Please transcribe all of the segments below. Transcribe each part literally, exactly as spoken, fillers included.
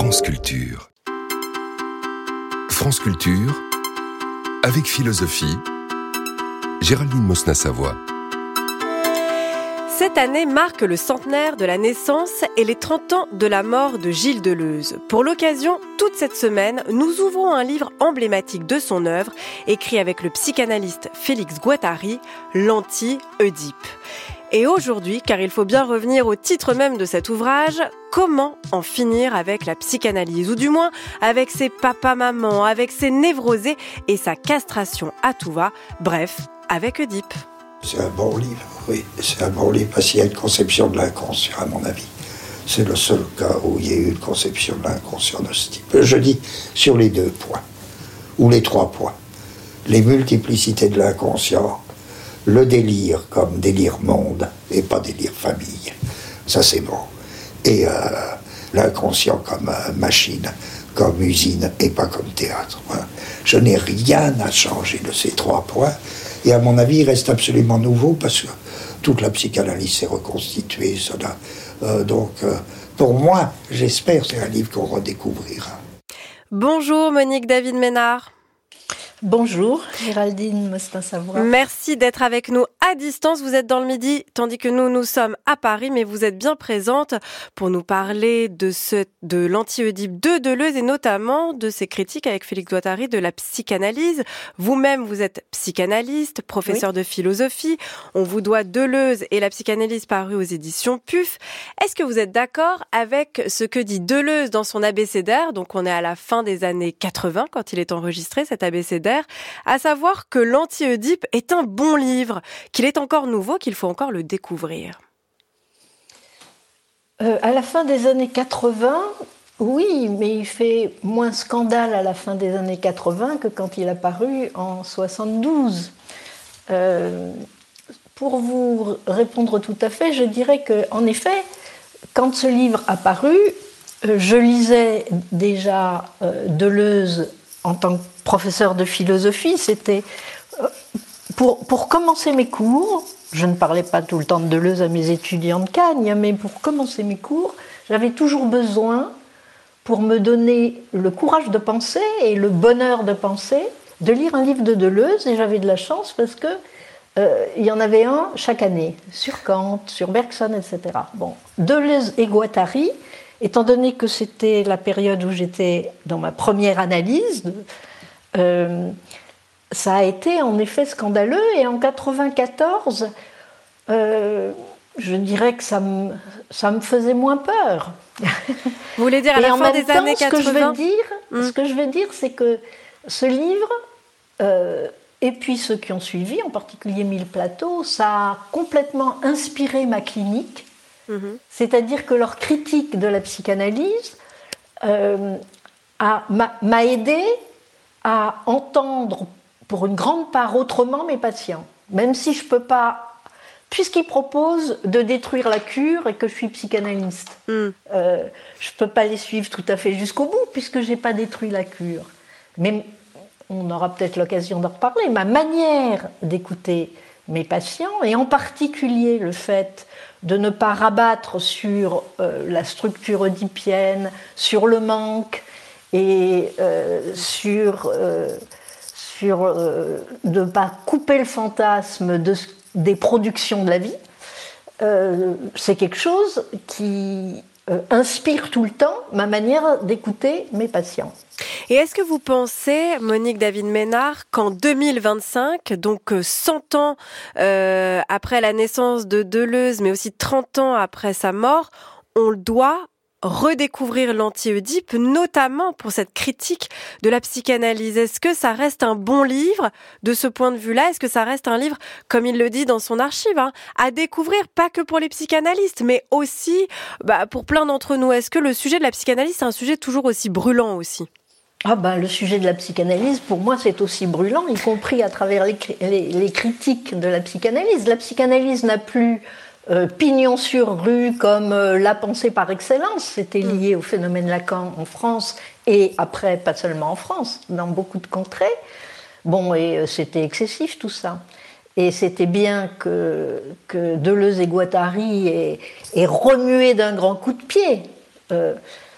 France Culture. France Culture, avec philosophie, Géraldine Mosna-Savoie. Cette année marque le centenaire de la naissance et les trente ans de la mort de Gilles Deleuze. Pour l'occasion, toute cette semaine, nous ouvrons un livre emblématique de son œuvre, écrit avec le psychanalyste Félix Guattari, l'Anti-Oedipe. Et aujourd'hui, car il faut bien revenir au titre même de cet ouvrage, comment en finir avec la psychanalyse, ou du moins avec ses papas-mamans, avec ses névrosés et sa castration à tout va, bref, avec Oedipe. C'est un bon livre, oui, c'est un bon livre parce qu'il y a une conception de l'inconscient, à mon avis. C'est le seul cas où il y a eu une conception de l'inconscient de ce type. Je dis sur les deux points, ou les trois points. Les multiplicités de l'inconscient, le délire comme délire monde et pas délire famille. Ça, c'est bon. Et euh, l'inconscient comme euh, machine, comme usine et pas comme théâtre. Hein. Je n'ai rien à changer de ces trois points. Et à mon avis, il reste absolument nouveau parce que toute la psychanalyse s'est reconstituée. Cela. Euh, donc, euh, pour moi, j'espère que c'est un livre qu'on redécouvrira. Bonjour Monique David Ménard. Bonjour, Géraldine Mosna-Savoie. Merci d'être avec nous à distance. Vous êtes dans le Midi, tandis que nous, nous sommes à Paris, mais vous êtes bien présente pour nous parler de, ce, de l'Anti-Oedipe de Deleuze et notamment de ses critiques avec Félix Guattari de la psychanalyse. Vous-même, vous êtes psychanalyste, professeur oui. de philosophie. On vous doit Deleuze et la psychanalyse parue aux éditions P U F. Est-ce que vous êtes d'accord avec ce que dit Deleuze dans son abécédaire? Donc on est à la fin des années quatre-vingts quand il est enregistré, cet abécédaire. À savoir que l'Anti-Oedipe est un bon livre, qu'il est encore nouveau, qu'il faut encore le découvrir. Euh, à la fin des années quatre-vingts, oui, mais il fait moins scandale à la fin des années quatre-vingts que quand il a paru en soixante-douze. Euh, pour vous répondre tout à fait, je dirais qu'en effet, quand ce livre a paru, euh, je lisais déjà euh, Deleuze en tant que professeur de philosophie. C'était pour, pour commencer mes cours, je ne parlais pas tout le temps de Deleuze à mes étudiants de Cagnes, mais pour commencer mes cours, j'avais toujours besoin, pour me donner le courage de penser et le bonheur de penser, de lire un livre de Deleuze, et j'avais de la chance parce que euh, il y en avait un chaque année, sur Kant, sur Bergson, et cetera. Bon, Deleuze et Guattari, étant donné que c'était la période où j'étais dans ma première analyse, euh, ça a été en effet scandaleux. Et en quatre-vingt-quatorze, euh, je dirais que ça me, ça me faisait moins peur. Vous voulez dire à la fin des années quatre-vingts ? Ce que je veux dire, mmh. ce que je veux dire, c'est que ce livre, euh, et puis ceux qui ont suivi, en particulier Mille Plateaux, ça a complètement inspiré ma clinique. Mmh. C'est-à-dire que leur critique de la psychanalyse euh, a, m'a, m'a aidé à entendre pour une grande part autrement mes patients. Même si je ne peux pas, puisqu'ils proposent de détruire la cure et que je suis psychanalyste, mmh. euh, je ne peux pas les suivre tout à fait jusqu'au bout puisque je n'ai pas détruit la cure. Mais on aura peut-être l'occasion d'en reparler. Ma manière d'écouter mes patients, et en particulier le fait de ne pas rabattre sur euh, la structure oedipienne, sur le manque et euh, sur, euh, sur euh, de ne pas couper le fantasme de, des productions de la vie, euh, c'est quelque chose qui euh, inspire tout le temps ma manière d'écouter mes patients. Et est-ce que vous pensez, Monique David Ménard, qu'en deux mille vingt-cinq, donc cent ans euh, après la naissance de Deleuze, mais aussi trente ans après sa mort, on doit redécouvrir l'Anti-Oedipe, notamment pour cette critique de la psychanalyse? Est-ce que ça reste un bon livre de ce point de vue-là? Est-ce que ça reste un livre, comme il le dit dans son archive, hein, à découvrir, pas que pour les psychanalystes, mais aussi bah, pour plein d'entre nous? Est-ce que le sujet de la psychanalyse, c'est un sujet toujours aussi brûlant aussi? Ah ben, le sujet de la psychanalyse, pour moi, c'est aussi brûlant, y compris à travers les, les, les critiques de la psychanalyse. La psychanalyse n'a plus euh, pignon sur rue comme euh, la pensée par excellence. C'était lié au phénomène Lacan en France et après, pas seulement en France, dans beaucoup de contrées. Bon, et euh, c'était excessif tout ça. Et c'était bien que, que Deleuze et Guattari aient, aient remué d'un grand coup de pied. Euh,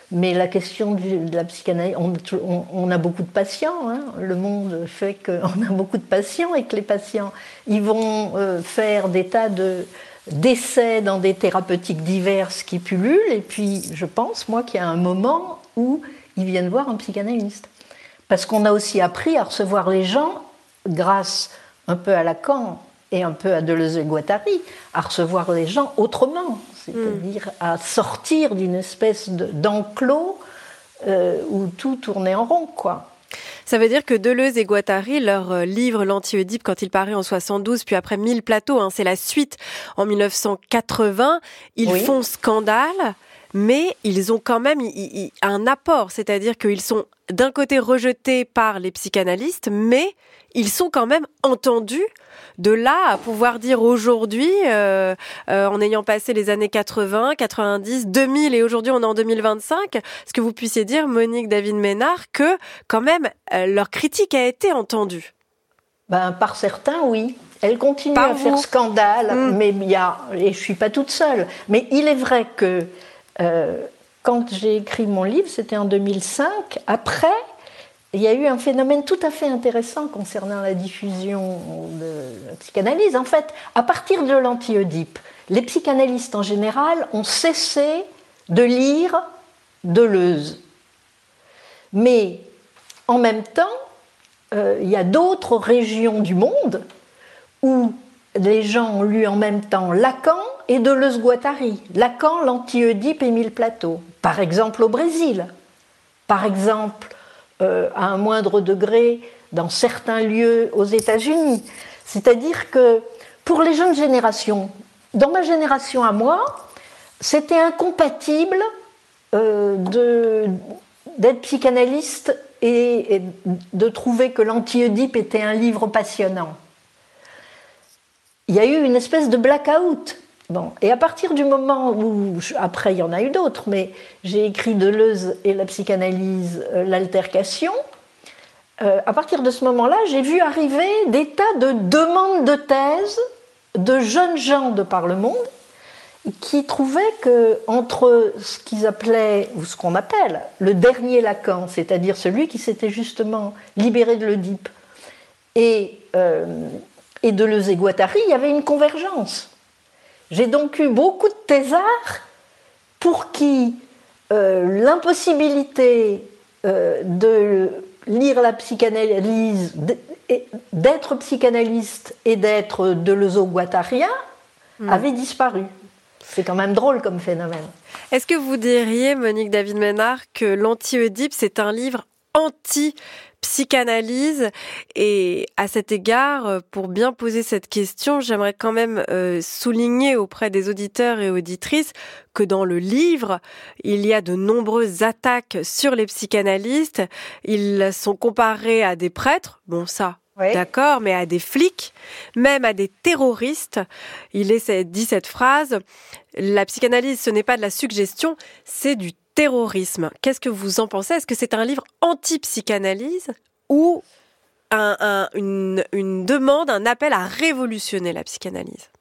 Mais la question de la psychanalyse, on, on, on a beaucoup de patients, hein. Le monde fait qu'on a beaucoup de patients et que les patients, ils vont euh, faire des tas de, d'essais dans des thérapeutiques diverses qui pullulent, et puis je pense, moi, qu'il y a un moment où ils viennent voir un psychanalyste. Parce qu'on a aussi appris à recevoir les gens, grâce un peu à Lacan et un peu à Deleuze et Guattari, à recevoir les gens autrement. C'est-à-dire à sortir d'une espèce de, d'enclos euh, où tout tournait en rond, quoi. Ça veut dire que Deleuze et Guattari, leur livre L'Anti-Oedipe, quand il paraît en soixante-douze, puis après Mille plateaux, hein, c'est la suite en mille neuf cent quatre-vingts, ils oui. font scandale, mais ils ont quand même y, y, un apport, c'est-à-dire qu'ils sont d'un côté rejetés par les psychanalystes, mais ils sont quand même entendus. De là à pouvoir dire aujourd'hui, euh, euh, en ayant passé les années quatre-vingts, quatre-vingt-dix, deux mille et aujourd'hui on est en deux mille vingt-cinq, est-ce que vous puissiez dire, Monique David-Ménard, que quand même euh, leur critique a été entendue? Ben, par certains, oui. Elle continue par à vous. faire scandale, mmh. mais il y a, et je ne suis pas toute seule. Mais il est vrai que euh, quand j'ai écrit mon livre, c'était en deux mille cinq, après... il y a eu un phénomène tout à fait intéressant concernant la diffusion de la psychanalyse. En fait, à partir de l'Anti-Oedipe, les psychanalystes en général ont cessé de lire Deleuze. Mais en même temps, euh, il y a d'autres régions du monde où les gens ont lu en même temps Lacan et Deleuze-Guattari. Lacan, l'Anti-Oedipe et Mille plateaux. Par exemple au Brésil. Par exemple... Euh, à un moindre degré dans certains lieux aux États-Unis. C'est-à-dire que pour les jeunes générations, dans ma génération à moi, c'était incompatible euh, de, d'être psychanalyste et, et de trouver que l'Anti-Oedipe était un livre passionnant. Il y a eu une espèce de blackout. Bon, et à partir du moment où, après il y en a eu d'autres, mais j'ai écrit Deleuze et la psychanalyse, euh, l'altercation, euh, à partir de ce moment-là, j'ai vu arriver des tas de demandes de thèse de jeunes gens de par le monde qui trouvaient qu'entre ce qu'ils appelaient, ou ce qu'on appelle, le dernier Lacan, c'est-à-dire celui qui s'était justement libéré de l'Oedipe, et, euh, et Deleuze et Guattari, il y avait une convergence. J'ai donc eu beaucoup de thésards pour qui euh, l'impossibilité euh, de lire la psychanalyse, d'être psychanalyste et d'être deleuzo-guattarien mmh. avait disparu. C'est quand même drôle comme phénomène. Est-ce que vous diriez, Monique David-Ménard, que l'Anti-Oedipe, c'est un livre anti psychanalyse? Et à cet égard, pour bien poser cette question, j'aimerais quand même euh, souligner auprès des auditeurs et auditrices que dans le livre, il y a de nombreuses attaques sur les psychanalystes. Ils sont comparés à des prêtres, bon ça, oui. D'accord, mais à des flics, même à des terroristes. Il est dit cette phrase, la psychanalyse, ce n'est pas de la suggestion, c'est du terrorisme. Qu'est-ce que vous en pensez? Est-ce que c'est un livre anti-psychanalyse ou un, un, une, une demande, un appel à révolutionner la psychanalyse?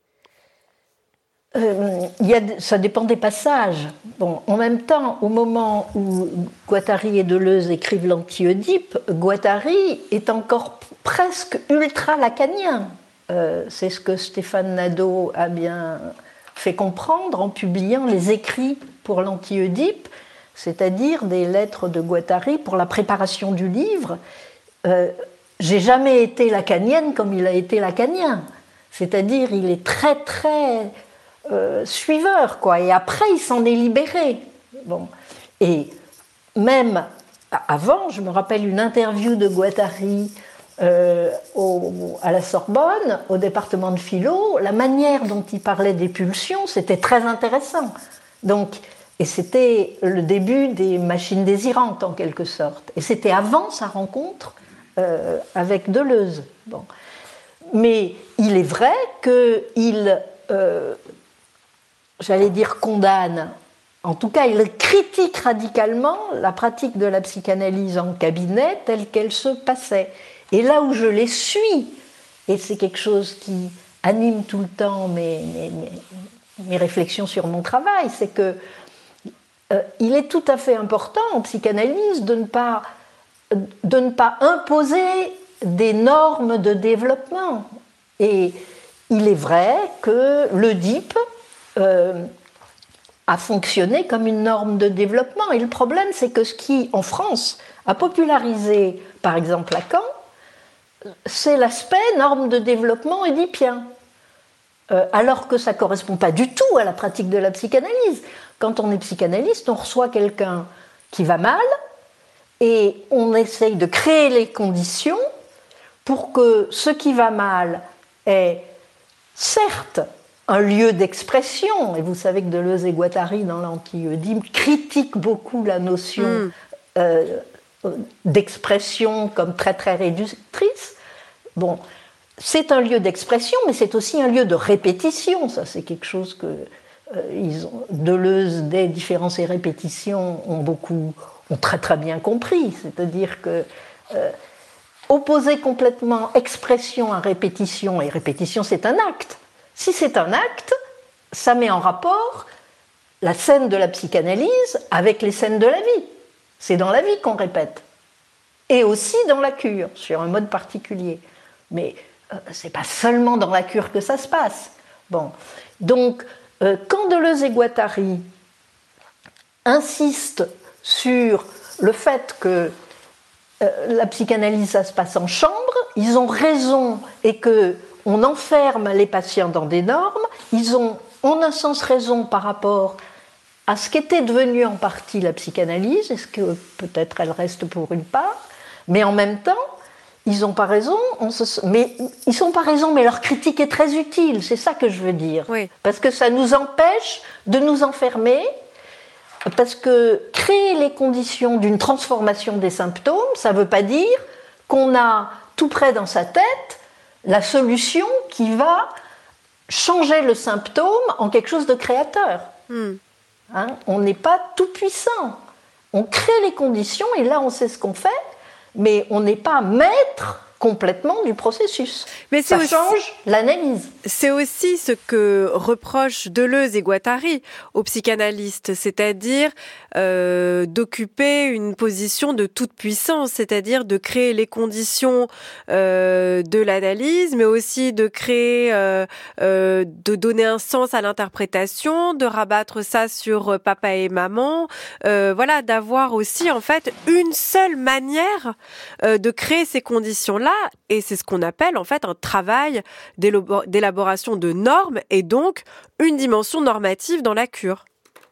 euh, y a, Ça dépend des passages. Bon, en même temps, au moment où Guattari et Deleuze écrivent l'Anti-Oedipe, Guattari est encore presque ultra-lacanien. Euh, c'est ce que Stéphane Nadeau a bien fait comprendre en publiant les écrits pour l'Anti-Oedipe, c'est-à-dire des lettres de Guattari pour la préparation du livre. Euh, j'ai jamais été lacanienne comme il a été lacanien. C'est-à-dire, il est très, très euh, suiveur, quoi. Et après, il s'en est libéré. Bon. Et même avant, je me rappelle une interview de Guattari euh, au, à la Sorbonne, au département de philo. La manière dont il parlait des pulsions, c'était très intéressant. Donc, et c'était le début des machines désirantes, en quelque sorte. Et c'était avant sa rencontre euh, avec Deleuze. Bon. Mais il est vrai qu'il, euh, j'allais dire, condamne, en tout cas, il critique radicalement la pratique de la psychanalyse en cabinet telle qu'elle se passait. Et là où je les suis, et c'est quelque chose qui anime tout le temps mes, mes, mes, mes réflexions sur mon travail, c'est que euh, il est tout à fait important en psychanalyse de ne pas, de ne pas imposer des normes de développement. Et il est vrai que l'Oedipe euh, a fonctionné comme une norme de développement. Et le problème, c'est que ce qui, en France, a popularisé, par exemple, Lacan, c'est l'aspect norme de développement oedipien. Euh, alors que ça ne correspond pas du tout à la pratique de la psychanalyse. Quand on est psychanalyste, on reçoit quelqu'un qui va mal et on essaye de créer les conditions pour que ce qui va mal ait certes un lieu d'expression, et vous savez que Deleuze et Guattari dans l'Anti-Oedipe critiquent beaucoup la notion mm. euh, d'expression comme très très réductrice. Bon, c'est un lieu d'expression, mais c'est aussi un lieu de répétition. Ça, c'est quelque chose que euh, ils ont, Deleuze, des différences et répétitions, ont beaucoup, ont très très bien compris. C'est-à-dire que euh, opposer complètement expression à répétition, et répétition, c'est un acte. Si c'est un acte, ça met en rapport la scène de la psychanalyse avec les scènes de la vie. C'est dans la vie qu'on répète, et aussi dans la cure, sur un mode particulier. Mais c'est pas seulement dans la cure que ça se passe. Bon. Donc, euh, quand Deleuze et Guattari insistent sur le fait que euh, la psychanalyse, ça se passe en chambre, ils ont raison et qu'on enferme les patients dans des normes, ils ont en un sens raison par rapport à ce qu'était devenu en partie la psychanalyse, est-ce que peut-être elle reste pour une part, mais en même temps, ils n'ont pas raison, on se... mais ils n'ont pas raison, mais leur critique est très utile, c'est ça que je veux dire. Oui. Parce que ça nous empêche de nous enfermer, parce que créer les conditions d'une transformation des symptômes, ça ne veut pas dire qu'on a tout près dans sa tête la solution qui va changer le symptôme en quelque chose de créateur. Mm. Hein, on n'est pas tout puissant. On crée les conditions et là on sait ce qu'on fait, mais on n'est pas maître complètement du processus. Mais ça aussi, change l'analyse. C'est aussi ce que reprochent Deleuze et Guattari aux psychanalystes, c'est-à-dire euh, d'occuper une position de toute puissance, c'est-à-dire de créer les conditions euh, de l'analyse, mais aussi de créer, euh, euh, de donner un sens à l'interprétation, de rabattre ça sur papa et maman, euh, voilà, d'avoir aussi en fait une seule manière euh, de créer ces conditions-là. Et c'est ce qu'on appelle en fait un travail d'élaboration de normes et donc une dimension normative dans la cure.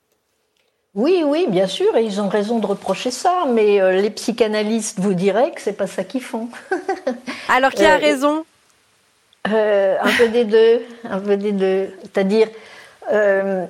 Oui, oui, bien sûr, et ils ont raison de reprocher ça, mais euh, les psychanalystes vous diraient que c'est pas ça qu'ils font. Alors qui a euh, raison euh, Un peu des deux, un peu des deux. C'est-à-dire, euh,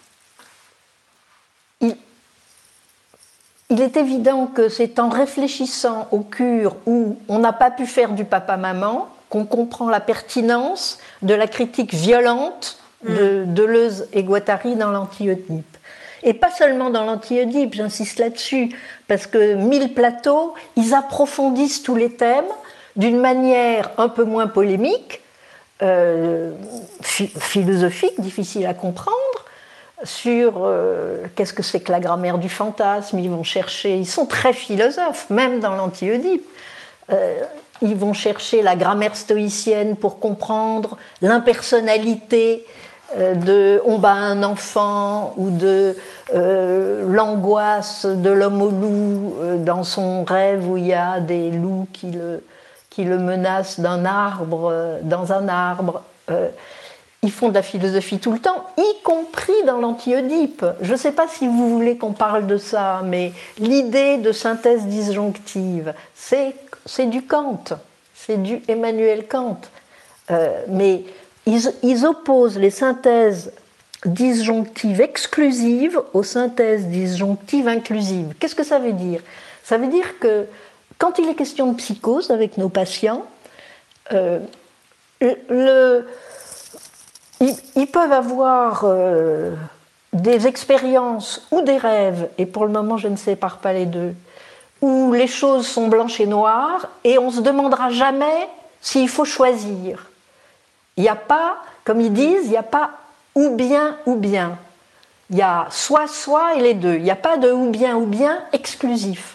il, il est évident que c'est en réfléchissant aux cures où on n'a pas pu faire du papa-maman qu'on comprend la pertinence de la critique violente de mmh. Deleuze et Guattari dans l'Anti-Oedipe. Et pas seulement dans l'Anti-Oedipe, j'insiste là-dessus, parce que Mille Plateaux, ils approfondissent tous les thèmes d'une manière un peu moins polémique, euh, ph- philosophique, difficile à comprendre, sur euh, qu'est-ce que c'est que la grammaire du fantasme. Ils vont chercher, ils sont très philosophes, même dans l'Anti-Oedipe. Euh, ils vont chercher la grammaire stoïcienne pour comprendre l'impersonnalité euh, de on bat un enfant ou de euh, l'angoisse de l'homme au loup euh, dans son rêve où il y a des loups qui le, qui le menacent d'un arbre, euh, dans un arbre. Euh, Ils font de la philosophie tout le temps, y compris dans l'Anti-Oedipe. Je ne sais pas si vous voulez qu'on parle de ça, mais l'idée de synthèse disjonctive, c'est, c'est du Kant, c'est du Emmanuel Kant. Euh, mais ils, ils opposent les synthèses disjonctives exclusives aux synthèses disjonctives inclusives. Qu'est-ce que ça veut dire ? Ça veut dire que quand il est question de psychose avec nos patients, euh, le... ils peuvent avoir euh, des expériences ou des rêves, et pour le moment je ne sépare pas les deux, où les choses sont blanches et noires, et on ne se demandera jamais s'il faut choisir. Il n'y a pas, comme ils disent, il n'y a pas ou bien ou bien. Il y a soit, soit et les deux. Il n'y a pas de ou bien, ou bien exclusif.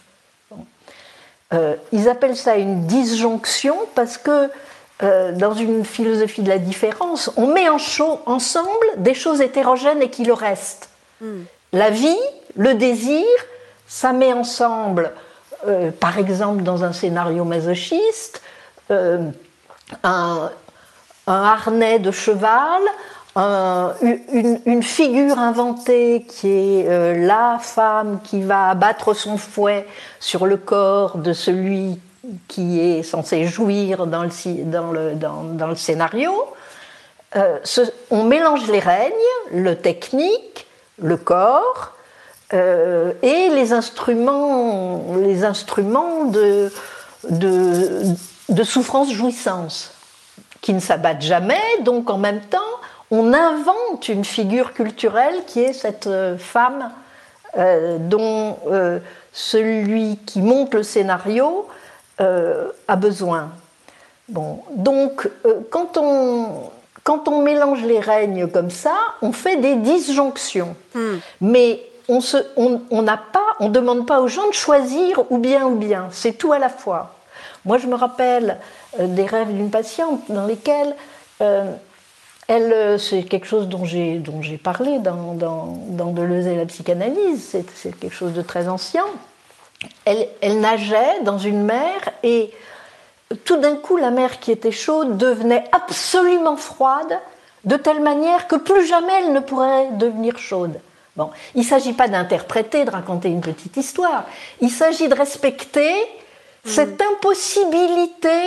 Euh, ils appellent ça une disjonction parce que euh, dans une philosophie de la différence, on met en cho- ensemble des choses hétérogènes et qui le restent. Mm. La vie, le désir, ça met ensemble, euh, par exemple dans un scénario masochiste, euh, un, un harnais de cheval, un, une, une figure inventée qui est euh, la femme qui va abattre son fouet sur le corps de celui qui est censé jouir dans le, dans le, dans, dans le scénario. Euh, ce, on mélange les règnes, le technique, le corps, euh, et les instruments, les instruments de, de, de souffrance-jouissance, qui ne s'abattent jamais, donc en même temps, on invente une figure culturelle qui est cette femme euh, dont euh, celui qui monte le scénario euh, a besoin. Bon, donc, euh, quand, on, quand on mélange les règnes comme ça, on fait des disjonctions. Mm. Mais on se, on, on n'a pas, on ne demande pas aux gens de choisir ou bien ou bien. C'est tout à la fois. Moi, je me rappelle euh, des rêves d'une patiente dans lesquels... Euh, Elle, c'est quelque chose dont j'ai, dont j'ai parlé dans, dans, dans Deleuze et la psychanalyse, c'est, c'est quelque chose de très ancien. Elle, elle nageait dans une mer et tout d'un coup, la mer qui était chaude devenait absolument froide, de telle manière que plus jamais elle ne pourrait devenir chaude. Bon, il ne s'agit pas d'interpréter, de raconter une petite histoire, il s'agit de respecter mmh. cette impossibilité,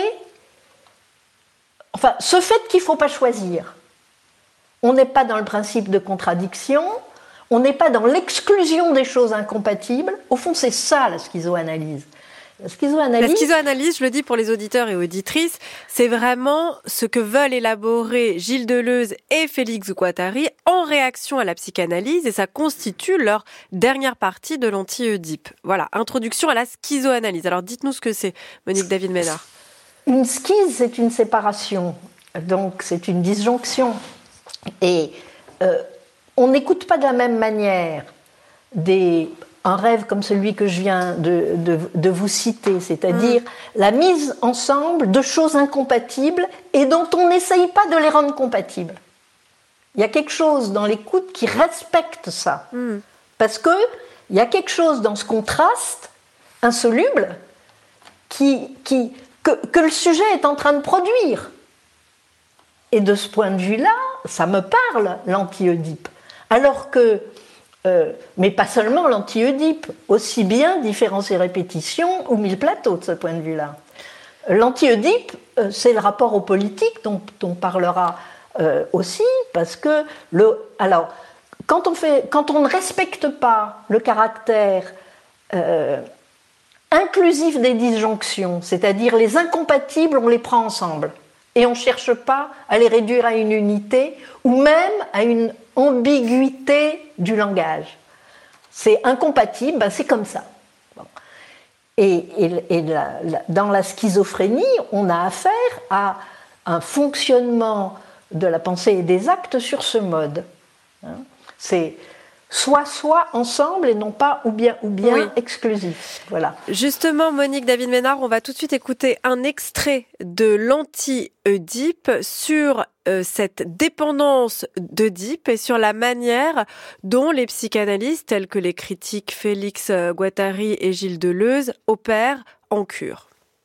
enfin, ce fait qu'il ne faut pas choisir. On n'est pas dans le principe de contradiction, on n'est pas dans l'exclusion des choses incompatibles. Au fond, c'est ça la schizoanalyse. La schizoanalyse, la schizoanalyse, je le dis pour les auditeurs et auditrices, c'est vraiment ce que veulent élaborer Gilles Deleuze et Félix Guattari en réaction à la psychanalyse, et ça constitue leur dernière partie de l'anti-Oedipe. Voilà, introduction à la schizoanalyse. Alors dites-nous ce que c'est, Monique David-Ménard. Une schise, c'est une séparation, donc c'est une disjonction. Et euh, on n'écoute pas de la même manière des, un rêve comme celui que je viens de, de, de vous citer, c'est-à-dire mmh. la mise ensemble de choses incompatibles et dont on n'essaye pas de les rendre compatibles. Il y a quelque chose dans l'écoute qui respecte ça. Mmh. Parce qu'il y a quelque chose dans ce contraste insoluble qui, qui, que, que le sujet est en train de produire. Et de ce point de vue-là, ça me parle, l'anti-Oedipe. Alors que, euh, mais pas seulement l'anti-Oedipe, aussi bien différence et répétition ou mille plateaux de ce point de vue-là. L'anti-Oedipe, euh, c'est le rapport aux politiques dont on parlera euh, aussi, parce que, le, alors, quand on, fait, quand on ne respecte pas le caractère euh, inclusif des disjonctions, c'est-à-dire les incompatibles, on les prend ensemble. Et on ne cherche pas à les réduire à une unité ou même à une ambiguïté du langage. C'est incompatible, ben c'est comme ça. Bon. Et, et, et la, la, dans la schizophrénie, on a affaire à un fonctionnement de la pensée et des actes sur ce mode. Hein. C'est soit soit ensemble et non pas ou bien ou bien oui. exclusif. Voilà. Justement, Monique David-Ménard, on va tout de suite écouter un extrait de l'anti-Oedipe sur euh, cette dépendance d'Oedipe et sur la manière dont les psychanalystes, tels que les critiques Félix Guattari et Gilles Deleuze, opèrent en cure.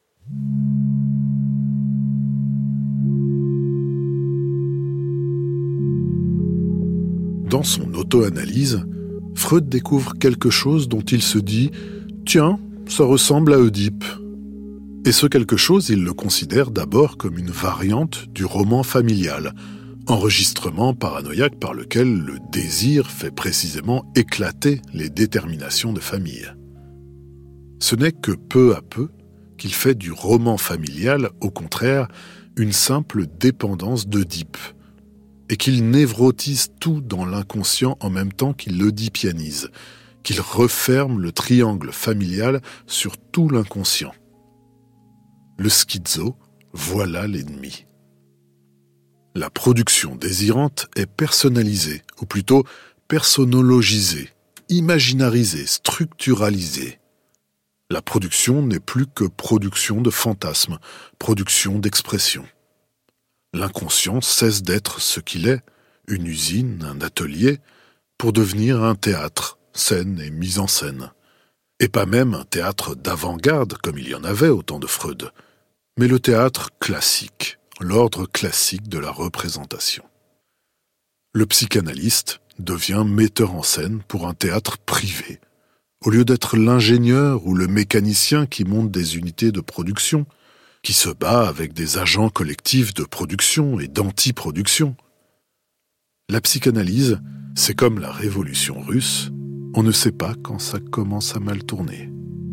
Dans son auto-analyse, Freud découvre quelque chose dont il se dit « Tiens, ça ressemble à Oedipe ». Et ce quelque chose, il le considère d'abord comme une variante du roman familial, enregistrement paranoïaque par lequel le désir fait précisément éclater les déterminations de famille. Ce n'est que peu à peu qu'il fait du roman familial, au contraire, une simple dépendance d'Oedipe, et qu'il névrotise tout dans l'inconscient en même temps qu'il l'oedipianise, qu'il referme le triangle familial sur tout l'inconscient. Le schizo, voilà l'ennemi. La production désirante est personnalisée, ou plutôt personnalisée, imaginarisée, structuralisée. La production n'est plus que production de fantasmes, production d'expressions. L'inconscient cesse d'être ce qu'il est, une usine, un atelier, pour devenir un théâtre, scène et mise en scène. Et pas même un théâtre d'avant-garde, comme il y en avait au temps de Freud, mais le théâtre classique, l'ordre classique de la représentation. Le psychanalyste devient metteur en scène pour un théâtre privé, au lieu d'être l'ingénieur ou le mécanicien qui monte des unités de production, qui se bat avec des agents collectifs de production et d'anti-production. La psychanalyse, c'est comme la révolution russe, on ne sait pas quand ça commence à mal tourner.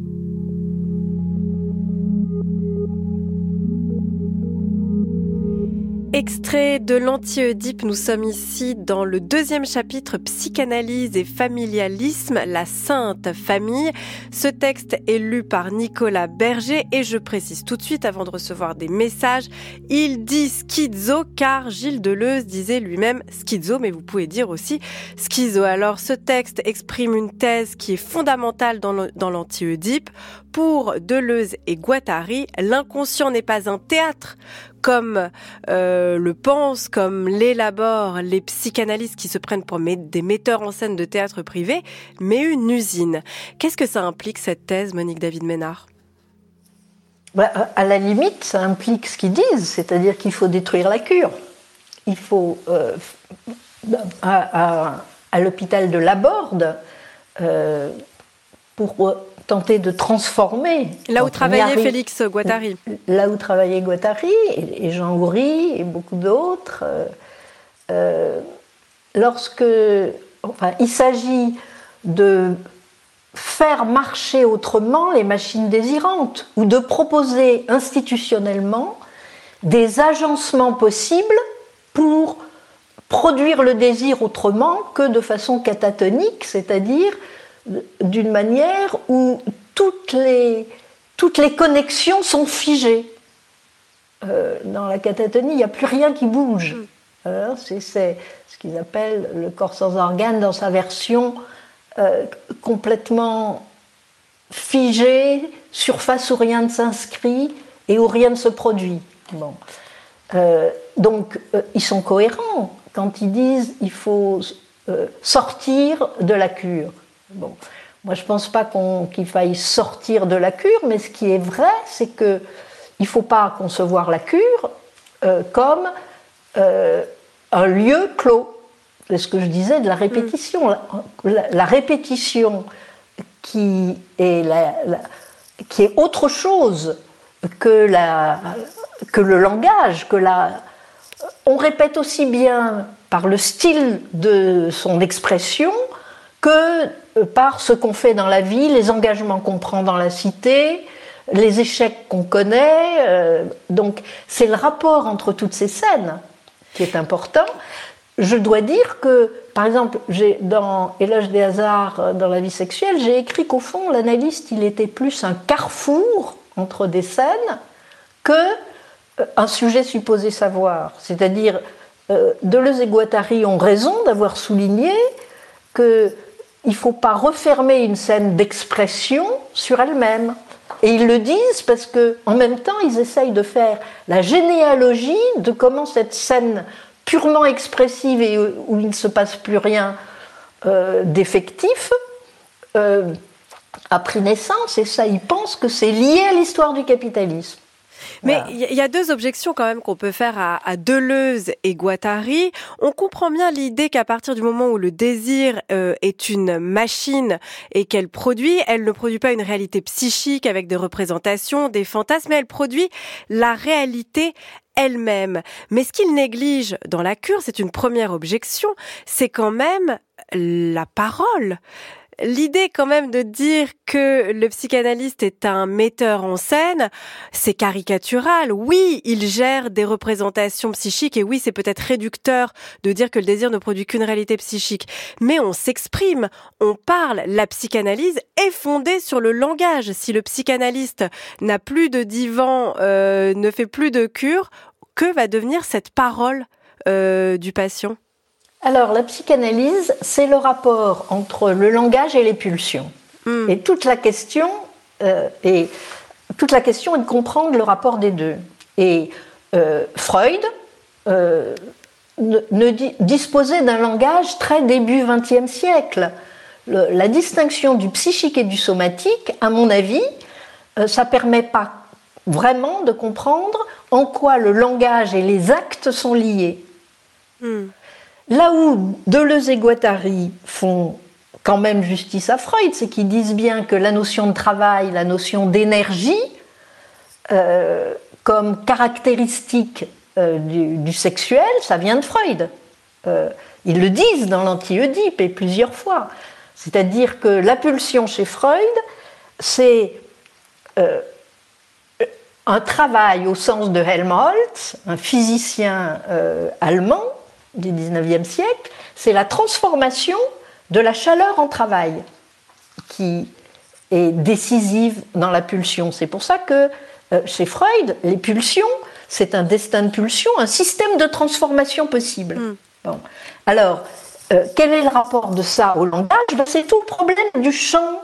Extrait de l'Anti-Oedipe, nous sommes ici dans le deuxième chapitre Psychanalyse et familialisme, la sainte famille. Ce texte est lu par Nicolas Berger et je précise tout de suite avant de recevoir des messages, il dit schizo car Gilles Deleuze disait lui-même schizo, mais vous pouvez dire aussi schizo. Alors ce texte exprime une thèse qui est fondamentale dans, le, dans l'Anti-Oedipe. Pour Deleuze et Guattari, l'inconscient n'est pas un théâtre, comme euh, le pensent, comme l'élaborent les psychanalystes qui se prennent pour des metteurs en scène de théâtre privé, mais une usine. Qu'est-ce que ça implique, cette thèse, Monique David-Ménard ? Bah, à la limite, ça implique ce qu'ils disent, c'est-à-dire qu'il faut détruire la cure. Il faut, euh, à, à, à l'hôpital de Laborde, euh, pour tenter de transformer... Là où travaillait arrive, Félix Guattari. Là où travaillait Guattari, et, et Jean Houry, et beaucoup d'autres. Euh, euh, lorsque... Enfin, il s'agit de faire marcher autrement les machines désirantes, ou de proposer institutionnellement des agencements possibles pour produire le désir autrement que de façon catatonique, c'est-à-dire d'une manière où toutes les, toutes les connexions sont figées. Euh, dans la catatonie, il n'y a plus rien qui bouge. Alors, c'est, c'est ce qu'ils appellent le corps sans organes dans sa version euh, complètement figée, surface où rien ne s'inscrit et où rien ne se produit. Bon. Euh, donc, euh, ils sont cohérents quand ils disent qu'il faut euh, sortir de la cure. Bon, moi je ne pense pas qu'on, qu'il faille sortir de la cure, mais ce qui est vrai, c'est qu'il ne faut pas concevoir la cure euh, comme euh, un lieu clos. C'est ce que je disais de la répétition. Mm. La, la répétition qui est, la, la, qui est autre chose que, la, que le langage, que la, on répète aussi bien par le style de son expression que par ce qu'on fait dans la vie, les engagements qu'on prend dans la cité, les échecs qu'on connaît. Euh, donc, c'est le rapport entre toutes ces scènes qui est important. Je dois dire que, par exemple, j'ai, dans Éloge des hasards dans la vie sexuelle, j'ai écrit qu'au fond, l'analyste, il était plus un carrefour entre des scènes qu'un sujet supposé savoir. C'est-à-dire, euh, Deleuze et Guattari ont raison d'avoir souligné que il ne faut pas refermer une scène d'expression sur elle-même. Et ils le disent parce qu'en même temps, ils essayent de faire la généalogie de comment cette scène purement expressive et où il ne se passe plus rien euh, d'effectif euh, a pris naissance. Et ça, ils pensent que c'est lié à l'histoire du capitalisme. Mais il voilà. y a deux objections quand même qu'on peut faire à, à Deleuze et Guattari. On comprend bien l'idée qu'à partir du moment où le désir euh, est une machine et qu'elle produit, elle ne produit pas une réalité psychique avec des représentations, des fantasmes, mais elle produit la réalité elle-même. Mais ce qu'il néglige dans la cure, c'est une première objection, c'est quand même la parole. L'idée quand même de dire que le psychanalyste est un metteur en scène, c'est caricatural. Oui, il gère des représentations psychiques et oui, c'est peut-être réducteur de dire que le désir ne produit qu'une réalité psychique. Mais on s'exprime, on parle. La psychanalyse est fondée sur le langage. Si le psychanalyste n'a plus de divan, euh, ne fait plus de cure, que va devenir cette parole euh, du patient ? Alors, la psychanalyse, c'est le rapport entre le langage et les pulsions. Mm. Et toute la question, euh, est, toute la question est de comprendre le rapport des deux. Et euh, Freud euh, ne, ne di- disposait d'un langage très début vingtième siècle. Le, la distinction du psychique et du somatique, à mon avis, euh, ça ne permet pas vraiment de comprendre en quoi le langage et les actes sont liés. Mm. Là où Deleuze et Guattari font quand même justice à Freud, c'est qu'ils disent bien que la notion de travail, la notion d'énergie, euh, comme caractéristique euh, du, du sexuel, ça vient de Freud. Euh, ils le disent dans l'Anti-Oedipe et plusieurs fois. C'est-à-dire que la pulsion chez Freud, c'est euh, un travail au sens de Helmholtz, un physicien euh, allemand du dix-neuvième siècle, c'est la transformation de la chaleur en travail qui est décisive dans la pulsion. C'est pour ça que euh, chez Freud, les pulsions, c'est un destin de pulsion, un système de transformation possible. Mm. Bon. Alors, euh, quel est le rapport de ça au langage ? Ben, c'est tout le problème du champ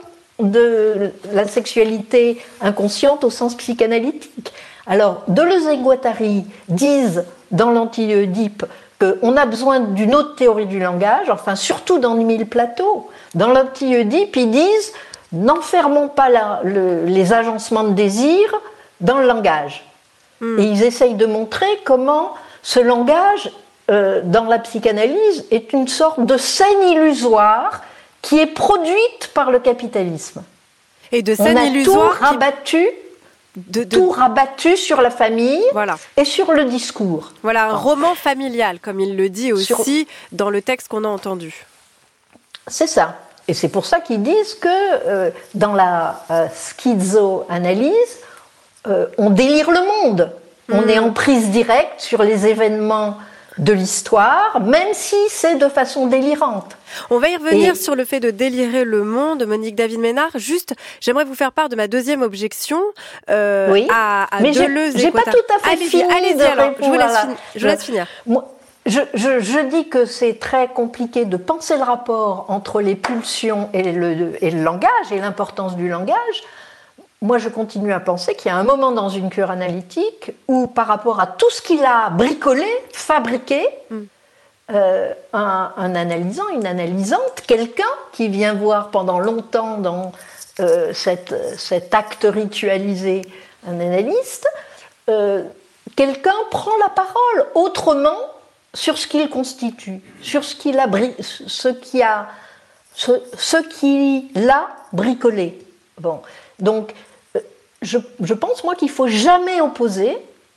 de la sexualité inconsciente au sens psychanalytique. Alors, Deleuze et Guattari disent dans l'Anti-Oedipe qu'on a besoin d'une autre théorie du langage, enfin surtout dans Mille Plateaux. Dans l'Anti-Oedipe, ils disent « n'enfermons pas la, le, les agencements de désir dans le langage mm. ». Et ils essayent de montrer comment ce langage, euh, dans la psychanalyse, est une sorte de scène illusoire qui est produite par le capitalisme. Et de scène On a illusoire tout rabattu... De, de... tout rabattu sur la famille voilà. et sur le discours. Voilà, un roman familial, comme il le dit aussi sur... dans le texte qu'on a entendu. C'est ça. Et c'est pour ça qu'ils disent que euh, dans la euh, schizoanalyse, euh, on délire le monde. Mmh. On est en prise directe sur les événements de l'histoire, même si c'est de façon délirante. On va y revenir et... sur le fait de délirer le monde, Monique David-Ménard. Juste, j'aimerais vous faire part de ma deuxième objection euh, oui, à, à mais Deleuze j'ai, et Guattari. J'ai pas tout à fait allez-y, fini allez-y, de alors, répondre. Je vous laisse, fin... je vous laisse finir. Moi, je, je, je dis que c'est très compliqué de penser le rapport entre les pulsions et le, et le langage, et l'importance du langage. Moi, je continue à penser qu'il y a un moment dans une cure analytique où, par rapport à tout ce qu'il a bricolé, fabriqué, mm. euh, un, un analysant, une analysante, quelqu'un qui vient voir pendant longtemps dans euh, cette, cet acte ritualisé un analyste, euh, quelqu'un prend la parole autrement sur ce qu'il constitue, sur ce qu'il a, bri- ce qui a, ce, ce qu'il a bricolé. Bon, donc Je, je pense, moi, qu'il ne faut jamais opposer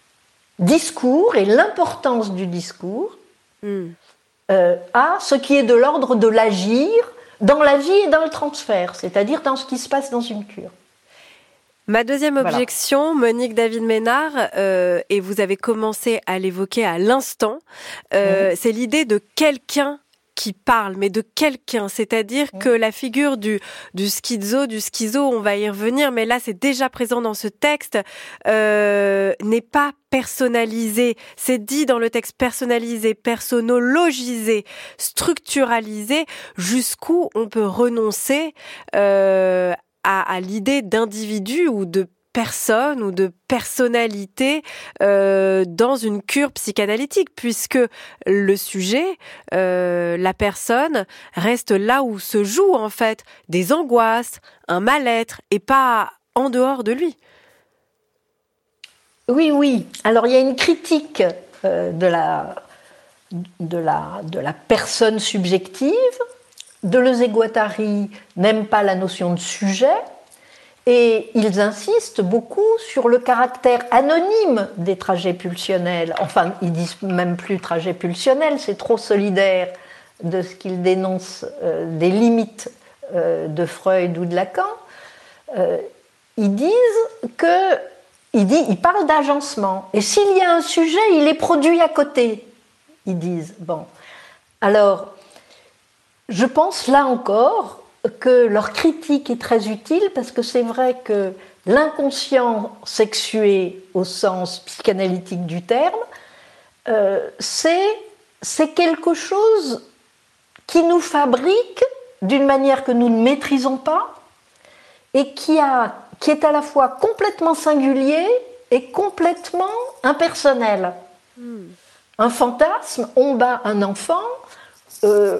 discours et l'importance du discours mm. euh, à ce qui est de l'ordre de l'agir dans la vie et dans le transfert, c'est-à-dire dans ce qui se passe dans une cure. Ma deuxième objection, voilà. Monique David-Ménard, euh, et vous avez commencé à l'évoquer à l'instant, euh, mm. c'est l'idée de quelqu'un qui parle, mais de quelqu'un, c'est-à-dire mmh. que la figure du, du schizo, du schizo, on va y revenir, mais là c'est déjà présent dans ce texte, euh, n'est pas personnalisé, c'est dit dans le texte personnalisé, personnologisé, structuralisé, jusqu'où on peut renoncer euh, à, à l'idée d'individu ou de personne ou de personnalité euh, dans une cure psychanalytique, puisque le sujet, euh, la personne, reste là où se jouent en fait des angoisses, un mal-être, et pas en dehors de lui. Oui, oui. Alors il y a une critique euh, de, la, de, la, de la personne subjective. Deleuze et Guattari n'aiment pas la notion de sujet. Et ils insistent beaucoup sur le caractère anonyme des trajets pulsionnels. Enfin, ils disent même plus trajets pulsionnels, c'est trop solidaire de ce qu'ils dénoncent euh, des limites euh, de Freud ou de Lacan. Euh, ils disent que, ils, disent, ils parlent d'agencement. Et s'il y a un sujet, il est produit à côté, ils disent. Bon, alors, je pense là encore que leur critique est très utile parce que c'est vrai que l'inconscient sexué au sens psychanalytique du terme, euh, c'est, c'est quelque chose qui nous fabrique d'une manière que nous ne maîtrisons pas et qui, a, qui est à la fois complètement singulier et complètement impersonnel. Mm. Un fantasme, on bat un enfant, euh,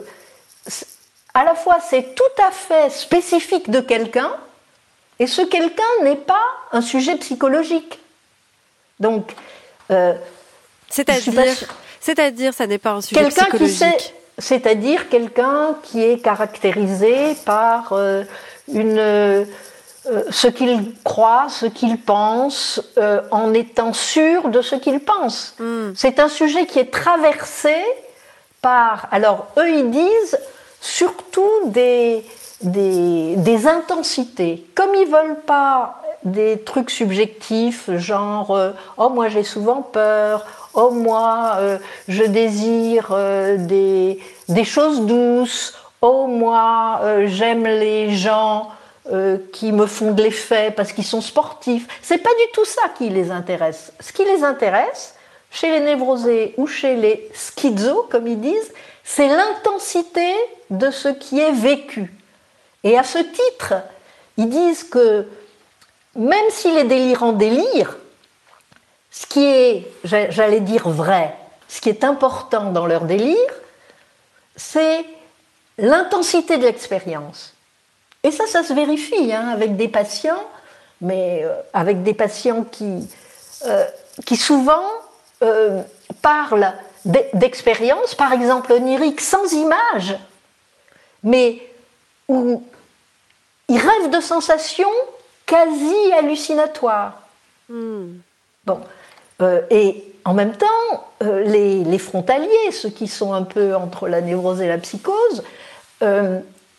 à la fois c'est tout à fait spécifique de quelqu'un, et ce quelqu'un n'est pas un sujet psychologique. Donc, euh, c'est-à-dire, c'est-à-dire, ça n'est pas un sujet quelqu'un psychologique. Qui sait, c'est-à-dire quelqu'un qui est caractérisé par euh, une, euh, ce qu'il croit, ce qu'il pense, euh, en étant sûr de ce qu'il pense. Mm. C'est un sujet qui est traversé par, alors eux ils disent, surtout des, des, des intensités. Comme ils ne veulent pas des trucs subjectifs, genre euh, « oh, moi j'ai souvent peur », « oh, moi euh, je désire euh, des, des choses douces »,« oh, moi euh, j'aime les gens euh, qui me font de l'effet parce qu'ils sont sportifs ». C'est pas du tout ça qui les intéresse. Ce qui les intéresse, chez les névrosés ou chez les schizos, comme ils disent, c'est l'intensité de ce qui est vécu. Et à ce titre, ils disent que même si les délirants délirent, ce qui est, j'allais dire vrai, ce qui est important dans leur délire, c'est l'intensité de l'expérience. Et ça, ça se vérifie hein, avec des patients, mais euh, avec des patients qui, euh, qui souvent euh, parlent d'expérience, par exemple onirique, sans image, mais où ils rêvent de sensations quasi hallucinatoires. Mm. Bon, euh, et en même temps, euh, les, les frontaliers, ceux qui sont un peu entre la névrose et la psychose, euh,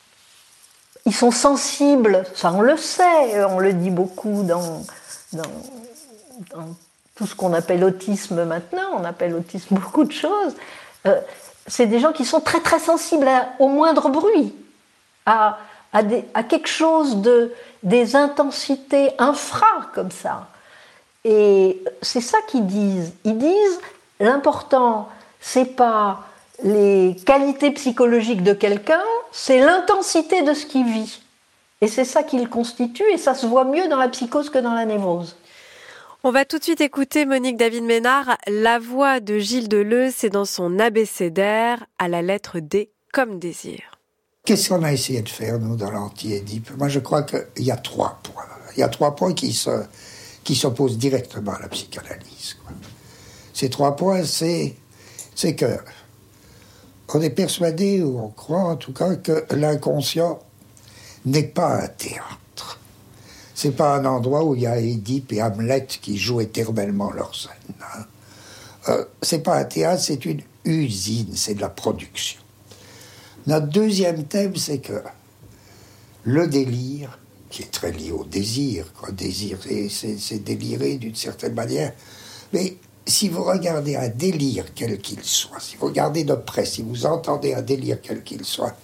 ils sont sensibles, ça on le sait, on le dit beaucoup dans, dans, dans tout ce qu'on appelle autisme maintenant, on appelle autisme beaucoup de choses, euh, c'est des gens qui sont très très sensibles à, au moindre bruit, à, à, des, à quelque chose de, des intensités infra comme ça. Et c'est ça qu'ils disent. Ils disent, l'important, c'est pas les qualités psychologiques de quelqu'un, c'est l'intensité de ce qu'il vit. Et c'est ça qui le constitue, et ça se voit mieux dans la psychose que dans la névrose. On va tout de suite écouter Monique David-Ménard. La voix de Gilles Deleuze, c'est dans son abécédaire à la lettre D comme désir. Qu'est-ce qu'on a essayé de faire, nous, dans l'anti-Édipe ? Moi, je crois qu'il y a trois points. Il y a trois points qui se... qui s'oppose directement à la psychanalyse. Quoi. Ces trois points, c'est, c'est que on est persuadé, ou on croit en tout cas, que l'inconscient n'est pas un théâtre. C'est pas un endroit où il y a Édipe et Hamlet qui jouent éternellement leur scène. Hein. Euh, c'est pas un théâtre, c'est une usine, c'est de la production. Notre deuxième thème, c'est que le délire, qui est très lié au désir, quoi. Désir, c'est, c'est, c'est délirer d'une certaine manière. Mais si vous regardez un délire quel qu'il soit, si vous regardez de près, si vous entendez un délire quel qu'il soit,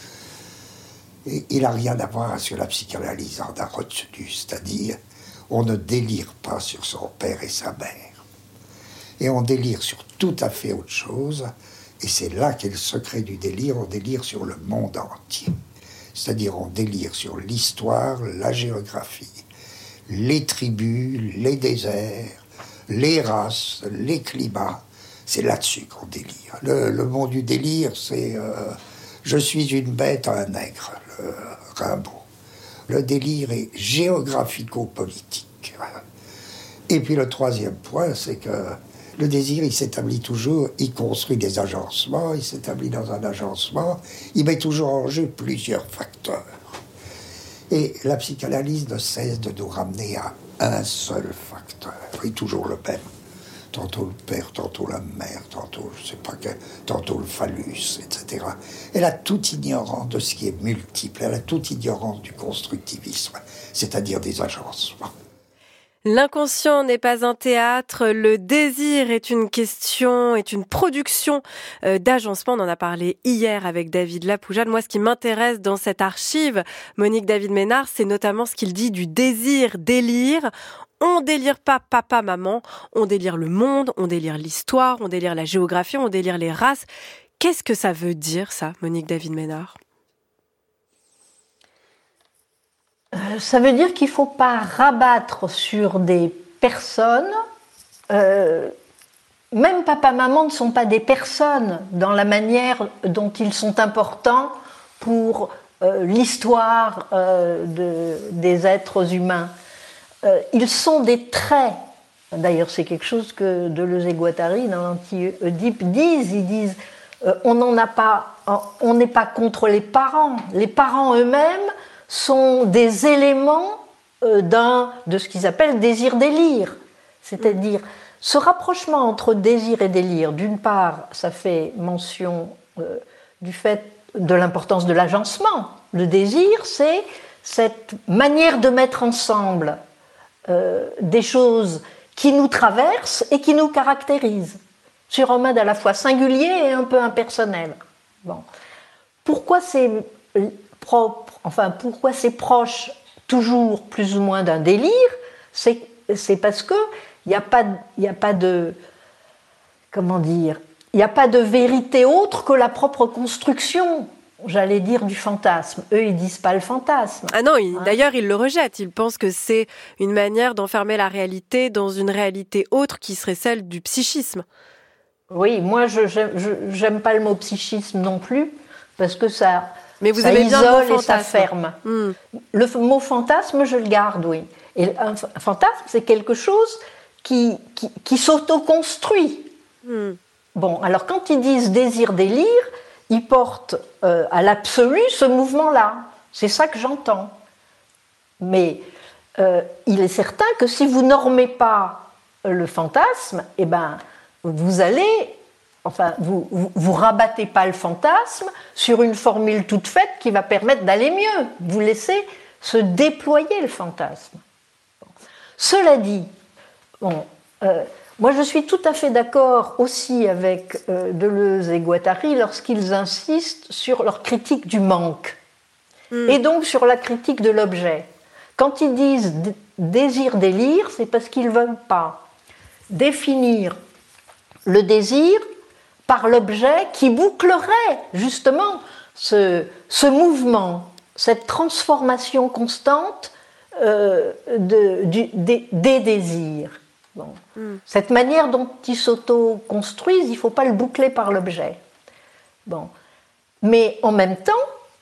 il n'a rien à voir sur la psychanalyse en a retenu, c'est-à-dire on ne délire pas sur son père et sa mère. Et on délire sur tout à fait autre chose, et c'est là qu'est le secret du délire, on délire sur le monde entier. C'est-à-dire on délire sur l'histoire, la géographie, les tribus, les déserts, les races, les climats. C'est là-dessus qu'on délire. Le, le monde du délire, c'est euh, « je suis une bête à un nègre », le Rimbaud. Le délire est géographico-politique. Et puis le troisième point, c'est que le désir, il s'établit toujours, il construit des agencements, il s'établit dans un agencement, il met toujours en jeu plusieurs facteurs. Et la psychanalyse ne cesse de nous ramener à un seul facteur, et toujours le même. Tantôt le père, tantôt la mère, tantôt, je sais pas, tantôt le phallus, et cetera. Elle a toute ignorance de ce qui est multiple, elle a toute ignorance du constructivisme, c'est-à-dire des agencements. L'inconscient n'est pas un théâtre, le désir est une question, est une production d'agencement. On en a parlé hier avec David Lapoujade. Moi, ce qui m'intéresse dans cette archive, Monique David-Ménard, c'est notamment ce qu'il dit du désir délire. On délire pas papa, maman, on délire le monde, on délire l'histoire, on délire la géographie, on délire les races. Qu'est-ce que ça veut dire, ça, Monique David-Ménard ? euh, Ça veut dire qu'il ne faut pas rabattre sur des personnes. Euh, même papa-maman ne sont pas des personnes dans la manière dont ils sont importants pour euh, l'histoire euh, de, des êtres humains. Euh, ils sont des traits. D'ailleurs, c'est quelque chose que Deleuze et Guattari, dans l'anti-Oedipe, disent. Ils disent euh, on n'en a pas, on n'est pas contre les parents. Les parents eux-mêmes sont des éléments euh, d'un, de ce qu'ils appellent désir-délire. C'est-à-dire, ce rapprochement entre désir et délire, d'une part, ça fait mention euh, du fait de l'importance de l'agencement. Le désir, c'est cette manière de mettre ensemble euh, des choses qui nous traversent et qui nous caractérisent, sur un mode à la fois singulier et un peu impersonnel. Bon. Pourquoi c'est propre, enfin, pourquoi c'est proche toujours plus ou moins d'un délire ? C'est, c'est parce que il n'y a pas, il n'y a pas de, comment dire, il n'y a pas de vérité autre que la propre construction, j'allais dire, du fantasme. Eux, ils disent pas le fantasme. Ah non, il, hein d'ailleurs, ils le rejettent. Ils pensent que c'est une manière d'enfermer la réalité dans une réalité autre qui serait celle du psychisme. Oui, moi, je j'aime pas le mot psychisme non plus, parce que ça, Mais vous ça aimez bien isole le mot et ça fantasme. ferme. Hmm. Le mot fantasme, je le garde, oui. Et un fantasme, c'est quelque chose qui, qui, qui s'auto-construit. Hmm. Bon, alors quand ils disent désir-délire, ils portent euh, à l'absolu ce mouvement-là. C'est ça que j'entends. Mais euh, il est certain que si vous normez pas le fantasme, eh ben, vous allez, enfin, vous, vous, vous rabattez pas le fantasme sur une formule toute faite qui va permettre d'aller mieux. Vous laissez se déployer le fantasme. Bon. Cela dit, bon, euh, moi je suis tout à fait d'accord aussi avec euh, Deleuze et Guattari lorsqu'ils insistent sur leur critique du manque mmh. et donc sur la critique de l'objet. Quand ils disent désir-délire, c'est parce qu'ils ne veulent pas définir le désir par l'objet qui bouclerait justement ce, ce mouvement, cette transformation constante euh, de, du, des, des désirs. Bon. Mm. Cette manière dont ils s'auto-construisent, il ne faut pas le boucler par l'objet. Bon. Mais en même temps,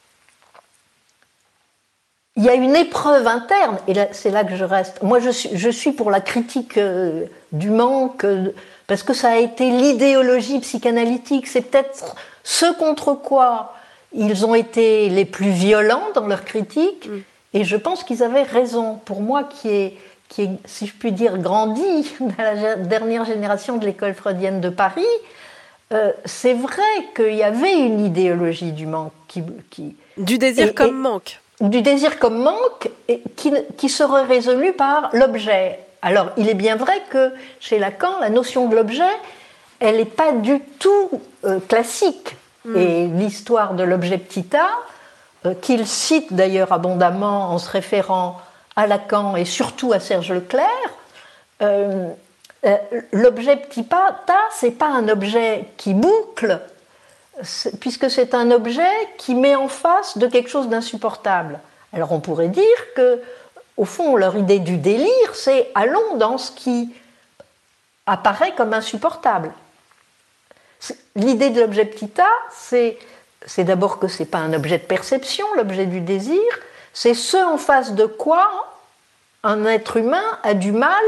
il y a une épreuve interne, et là, c'est là que je reste. Moi, je suis, je suis pour la critique euh, du manque, euh, parce que ça a été l'idéologie psychanalytique. C'est peut-être ce contre quoi ils ont été les plus violents dans leur critique, mm. et je pense qu'ils avaient raison. Pour moi, qui est, qui est, si je puis dire, grandi dans la dernière génération de l'école freudienne de Paris, euh, c'est vrai qu'il y avait une idéologie du manque. Qui, qui, du désir et, comme et, manque. Du désir comme manque, et qui, qui serait résolu par l'objet. Alors, il est bien vrai que chez Lacan, la notion de l'objet, elle n'est pas du tout euh, classique. Mmh. Et l'histoire de l'objet petit a, euh, qu'il cite d'ailleurs abondamment en se référant à Lacan et surtout à Serge Leclerc, euh, euh, l'objet petit a, ce n'est pas un objet qui boucle, c'est, puisque c'est un objet qui met en face de quelque chose d'insupportable. Alors on pourrait dire que, au fond, leur idée du délire, c'est allons dans ce qui apparaît comme insupportable. L'idée de l'objet petit a, c'est, c'est d'abord que ce n'est pas un objet de perception, l'objet du désir, c'est ce en face de quoi un être humain a du mal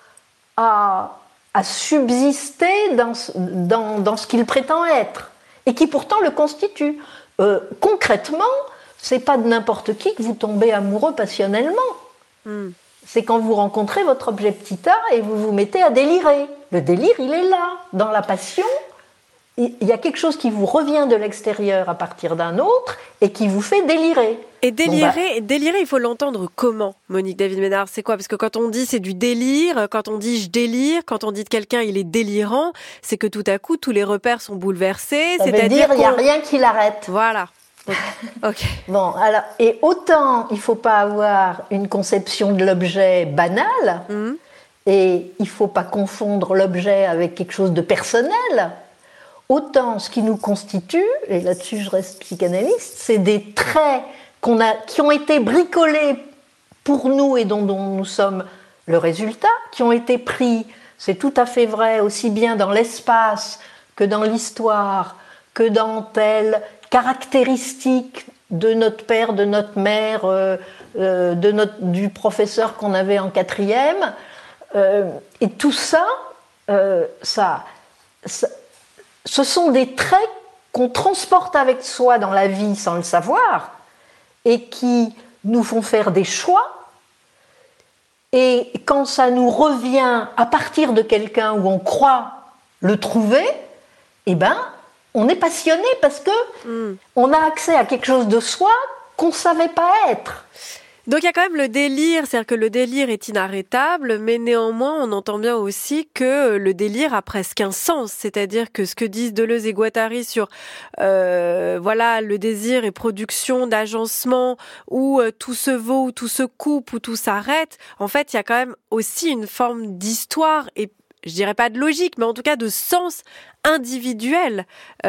à, à subsister dans, dans, dans ce qu'il prétend être, et qui pourtant le constitue. Euh, concrètement, ce n'est pas de n'importe qui que vous tombez amoureux passionnellement. Mm. C'est quand vous rencontrez votre objet petit a et vous vous mettez à délirer. Le délire, il est là. Dans la passion, il y a quelque chose qui vous revient de l'extérieur à partir d'un autre et qui vous fait délirer. Et délirer, bon bah... délirer, il faut l'entendre comment, Monique David-Ménard ? C'est quoi ? Parce que quand on dit c'est du délire, quand on dit je délire, quand on dit de quelqu'un il est délirant, c'est que tout à coup tous les repères sont bouleversés. Ça c'est-à-dire veut dire qu'il n'y a rien qui l'arrête. Voilà. Okay. Bon, alors, et autant il ne faut pas avoir une conception de l'objet banale, mmh. et il ne faut pas confondre l'objet avec quelque chose de personnel, autant ce qui nous constitue, et là-dessus je reste psychanalyste, c'est des traits qu'on a, qui ont été bricolés pour nous et dont, dont nous sommes le résultat, qui ont été pris, c'est tout à fait vrai, aussi bien dans l'espace que dans l'histoire, que dans telle caractéristique de notre père, de notre mère, euh, euh, de notre, du professeur qu'on avait en quatrième. Euh, et tout ça, euh, ça, ça, ce sont des traits qu'on transporte avec soi dans la vie sans le savoir et qui nous font faire des choix. Et quand ça nous revient à partir de quelqu'un où on croit le trouver, eh ben, on est passionné parce que mm. on a accès à quelque chose de soi qu'on ne savait pas être. Donc il y a quand même le délire, c'est-à-dire que le délire est inarrêtable, mais néanmoins on entend bien aussi que le délire a presque un sens, c'est-à-dire que ce que disent Deleuze et Guattari sur euh, voilà le désir et production d'agencement où euh, tout se vaut, où tout se coupe, où tout s'arrête, en fait il y a quand même aussi une forme d'histoire et je dirais pas de logique, mais en tout cas de sens individuel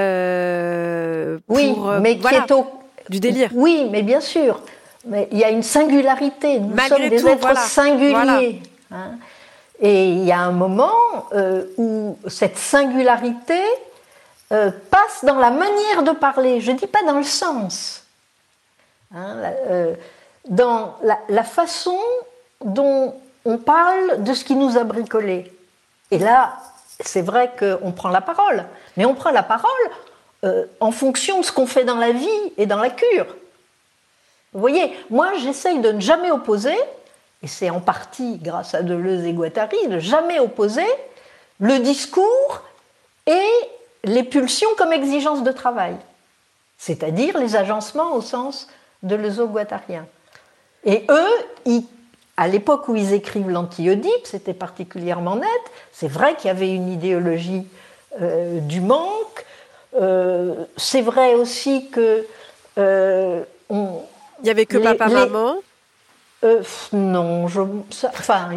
euh, pour, oui, mais qui voilà, est au... du délire. Oui, mais bien sûr. Mais il y a une singularité. Nous Malgré sommes des tout, êtres voilà. singuliers. Voilà. Hein. Et il y a un moment euh, où cette singularité euh, passe dans la manière de parler. Je ne dis pas dans le sens. Hein, la, euh, dans la, la façon dont on parle de ce qui nous a bricolé. Et là, c'est vrai qu'on prend la parole. Mais on prend la parole euh, en fonction de ce qu'on fait dans la vie et dans la cure. Vous voyez, moi j'essaye de ne jamais opposer, et c'est en partie grâce à Deleuze et Guattari, de jamais opposer le discours et les pulsions comme exigence de travail, c'est-à-dire les agencements au sens deleuzo-guattarien. Et eux, ils, à l'époque où ils écrivent l'Anti-Oedipe, c'était particulièrement net, c'est vrai qu'il y avait une idéologie euh, du manque, euh, c'est vrai aussi que... Euh, on, Il n'y avait que papa-maman euh, Non, je, ça, enfin,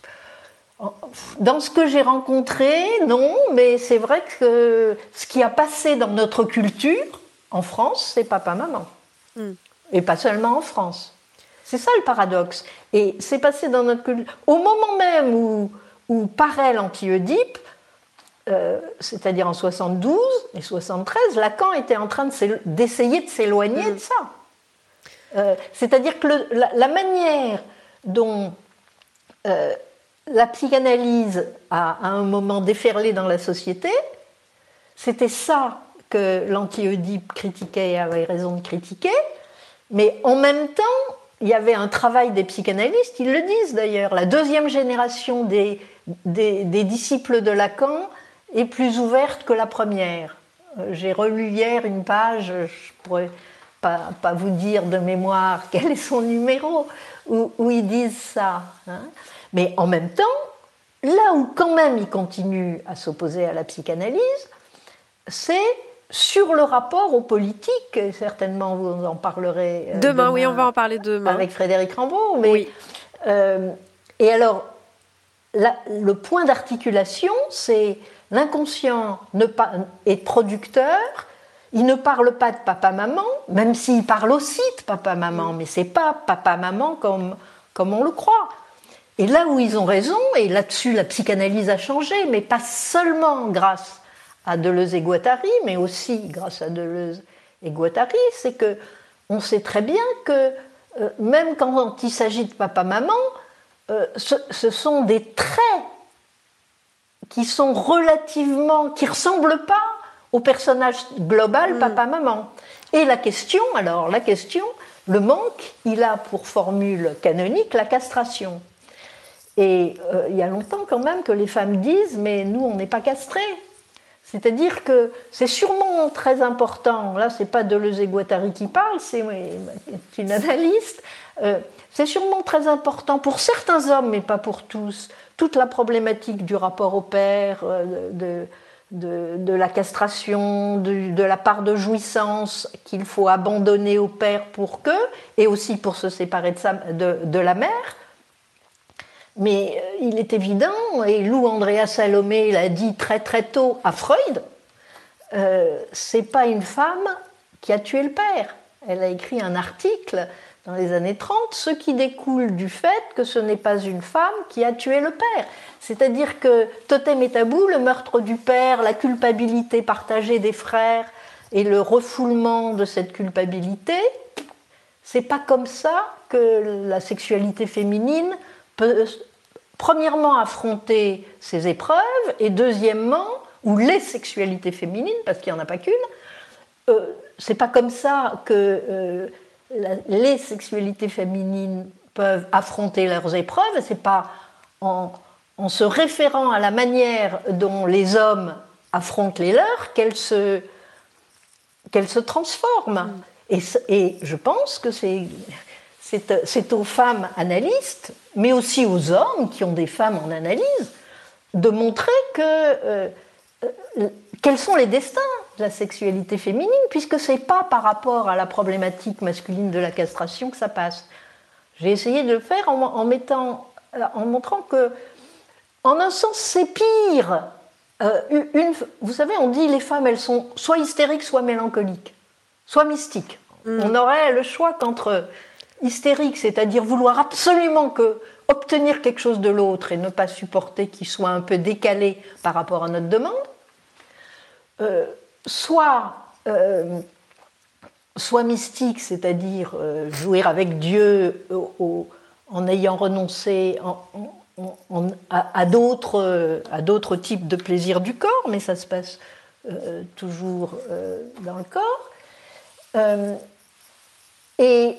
dans ce que j'ai rencontré, non, mais c'est vrai que ce qui a passé dans notre culture, en France, c'est papa-maman. Mm. Et pas seulement en France. C'est ça le paradoxe. Et c'est passé dans notre culture. Au moment même où, où paraît l'Anti-Oedipe, euh, c'est-à-dire en soixante-douze et soixante-treize, Lacan était en train de d'essayer de s'éloigner mm. de ça. Euh, c'est-à-dire que le, la, la manière dont euh, la psychanalyse a à un moment déferlé dans la société, c'était ça que l'Anti-Oedipe critiquait et avait raison de critiquer, mais en même temps, il y avait un travail des psychanalystes, ils le disent d'ailleurs, la deuxième génération des, des, des disciples de Lacan est plus ouverte que la première. Euh, j'ai relu hier une page, je pourrais... Pas, pas vous dire de mémoire quel est son numéro, où, où ils disent ça. Hein. Mais en même temps, là où quand même ils continuent à s'opposer à la psychanalyse, c'est sur le rapport aux politiques, et certainement vous en parlerez demain, demain, oui, on va en parler demain. Avec Frédéric Rambaud. Mais, oui. euh, et alors, la, le point d'articulation, c'est l'inconscient ne pas, est producteur. Il ne parle pas de papa-maman, même s'il parle aussi de papa-maman, mais ce n'est pas papa-maman comme, comme on le croit. Et là où ils ont raison, et là-dessus la psychanalyse a changé, mais pas seulement grâce à Deleuze et Guattari, mais aussi grâce à Deleuze et Guattari, c'est qu'on sait très bien que euh, même quand il s'agit de papa-maman, euh, ce, ce sont des traits qui sont relativement, qui ne ressemblent pas au personnage global papa-maman. Et la question, alors, la question, le manque, il a pour formule canonique la castration. Et euh, il y a longtemps quand même que les femmes disent « mais nous, on n'est pas castrés ». C'est-à-dire que c'est sûrement très important, là, c'est pas Deleuze et Guattari qui parlent, c'est une analyste, euh, c'est sûrement très important pour certains hommes, mais pas pour tous, toute la problématique du rapport au père, euh, de... De, de la castration, de, de la part de jouissance qu'il faut abandonner au père pour que, et aussi pour se séparer de, sa, de, de la mère. Mais euh, il est évident, et Lou Andrea Salomé l'a dit très très tôt à Freud, euh, c'est pas une femme qui a tué le père. Elle a écrit un article dans les années trente, ce qui découle du fait que ce n'est pas une femme qui a tué le père. C'est-à-dire que totem et tabou, le meurtre du père, la culpabilité partagée des frères et le refoulement de cette culpabilité, c'est pas comme ça que la sexualité féminine peut, premièrement, affronter ses épreuves, et deuxièmement, ou les sexualités féminines, parce qu'il n'y en a pas qu'une, euh, c'est pas comme ça que euh, la, les sexualités féminines peuvent affronter leurs épreuves, et c'est pas en, en se référant à la manière dont les hommes affrontent les leurs qu'elles se, qu'elles se transforment. Mm. Et, et je pense que c'est, c'est, c'est aux femmes analystes, mais aussi aux hommes qui ont des femmes en analyse, de montrer que, euh, euh, quels sont les destins de la sexualité féminine, puisque ce n'est pas par rapport à la problématique masculine de la castration que ça passe. J'ai essayé de le faire en, en, mettant, en montrant que, en un sens, c'est pire. Euh, une, vous savez, on dit les femmes, elles sont soit hystériques, soit mélancoliques, soit mystiques. Mmh. On aurait le choix qu'entre hystérique, c'est-à-dire vouloir absolument que, obtenir quelque chose de l'autre et ne pas supporter qu'il soit un peu décalé par rapport à notre demande, euh, soit, euh, soit mystique, c'est-à-dire euh, jouir avec Dieu au, au, en ayant renoncé en, en, en, à, à, d'autres, à d'autres types de plaisirs du corps, mais ça se passe euh, toujours euh, dans le corps. Euh, et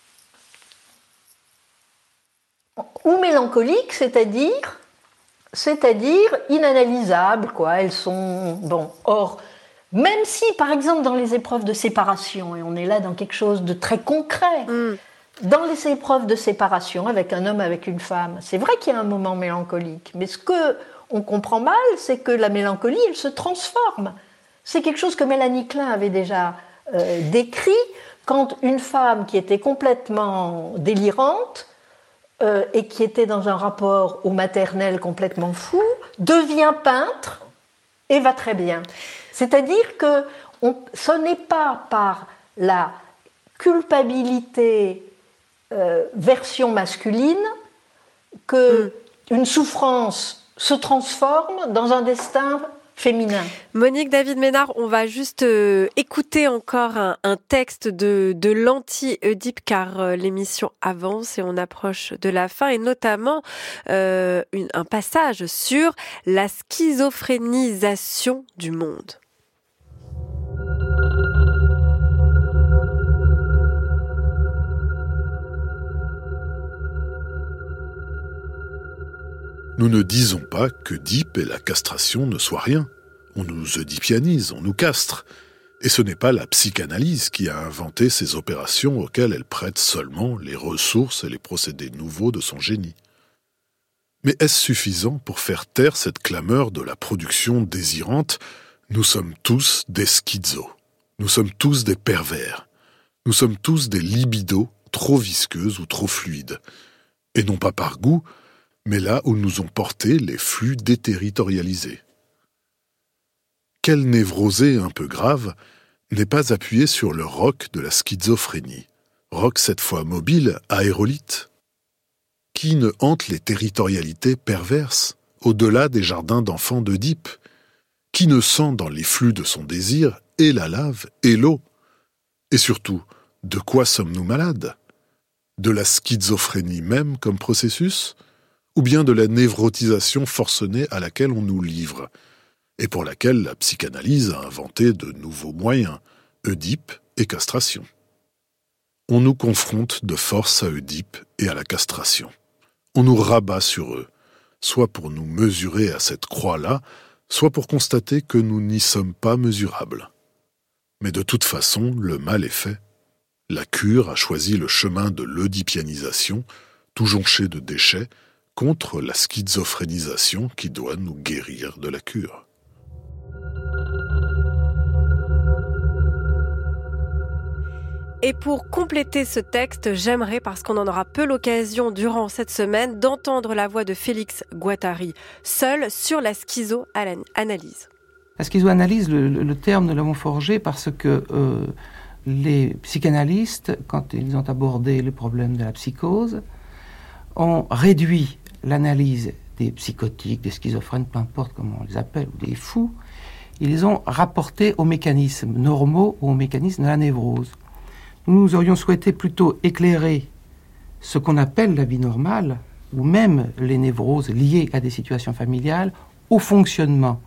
ou mélancoliques, c'est-à-dire, c'est-à-dire inanalysables, quoi. Elles sont bon. Or, même si, par exemple, dans les épreuves de séparation, et on est là dans quelque chose de très concret, mm. dans les épreuves de séparation avec un homme, avec une femme, c'est vrai qu'il y a un moment mélancolique, mais ce que on comprend mal, c'est que la mélancolie, elle se transforme. C'est quelque chose que Mélanie Klein avait déjà euh, décrit. Quand une femme qui était complètement délirante euh, et qui était dans un rapport au maternel complètement fou, devient peintre et va très bien. C'est-à-dire que on, ce n'est pas par la culpabilité euh, version masculine que mm. une souffrance se transforme dans un destin féminin. Monique David-Ménard, on va juste euh, écouter encore un, un texte de, de l'anti-Oedipe car euh, l'émission avance et on approche de la fin et notamment euh, une, un passage sur la schizophrénisation du monde. Nous ne disons pas que Oedipe et la castration ne soient rien. On nous oedipianise, on nous castre. Et ce n'est pas la psychanalyse qui a inventé ces opérations auxquelles elle prête seulement les ressources et les procédés nouveaux de son génie. Mais est-ce suffisant pour faire taire cette clameur de la production désirante ? Nous sommes tous des schizos. Nous sommes tous des pervers. Nous sommes tous des libidos trop visqueuses ou trop fluides. Et non pas par goût, mais là où nous ont porté les flux déterritorialisés. Quelle névrosée un peu grave n'est pas appuyée sur le roc de la schizophrénie, roc cette fois mobile, aérolite, qui ne hante les territorialités perverses, au-delà des jardins d'enfants d'Oedipe, qui ne sent dans les flux de son désir et la lave et l'eau. Et surtout, de quoi sommes-nous malades ? De la schizophrénie même comme processus ? Ou bien de la névrotisation forcenée à laquelle on nous livre, et pour laquelle la psychanalyse a inventé de nouveaux moyens, Oedipe et castration. On nous confronte de force à Oedipe et à la castration. On nous rabat sur eux, soit pour nous mesurer à cette croix-là, soit pour constater que nous n'y sommes pas mesurables. Mais de toute façon, le mal est fait. La cure a choisi le chemin de l'oedipianisation, tout jonché de déchets, contre la schizophrénisation qui doit nous guérir de la cure. Et pour compléter ce texte, j'aimerais, parce qu'on en aura peu l'occasion durant cette semaine, d'entendre la voix de Félix Guattari, seul sur la schizoanalyse. La schizoanalyse, le, le terme, nous l'avons forgé parce que euh, les psychanalystes, quand ils ont abordé le problème de la psychose, ont réduit l'analyse des psychotiques, des schizophrènes, peu importe comment on les appelle, ou des fous, ils les ont rapportés aux mécanismes normaux ou aux mécanismes de la névrose. Nous aurions souhaité plutôt éclairer ce qu'on appelle la vie normale, ou même les névroses liées à des situations familiales, au fonctionnement,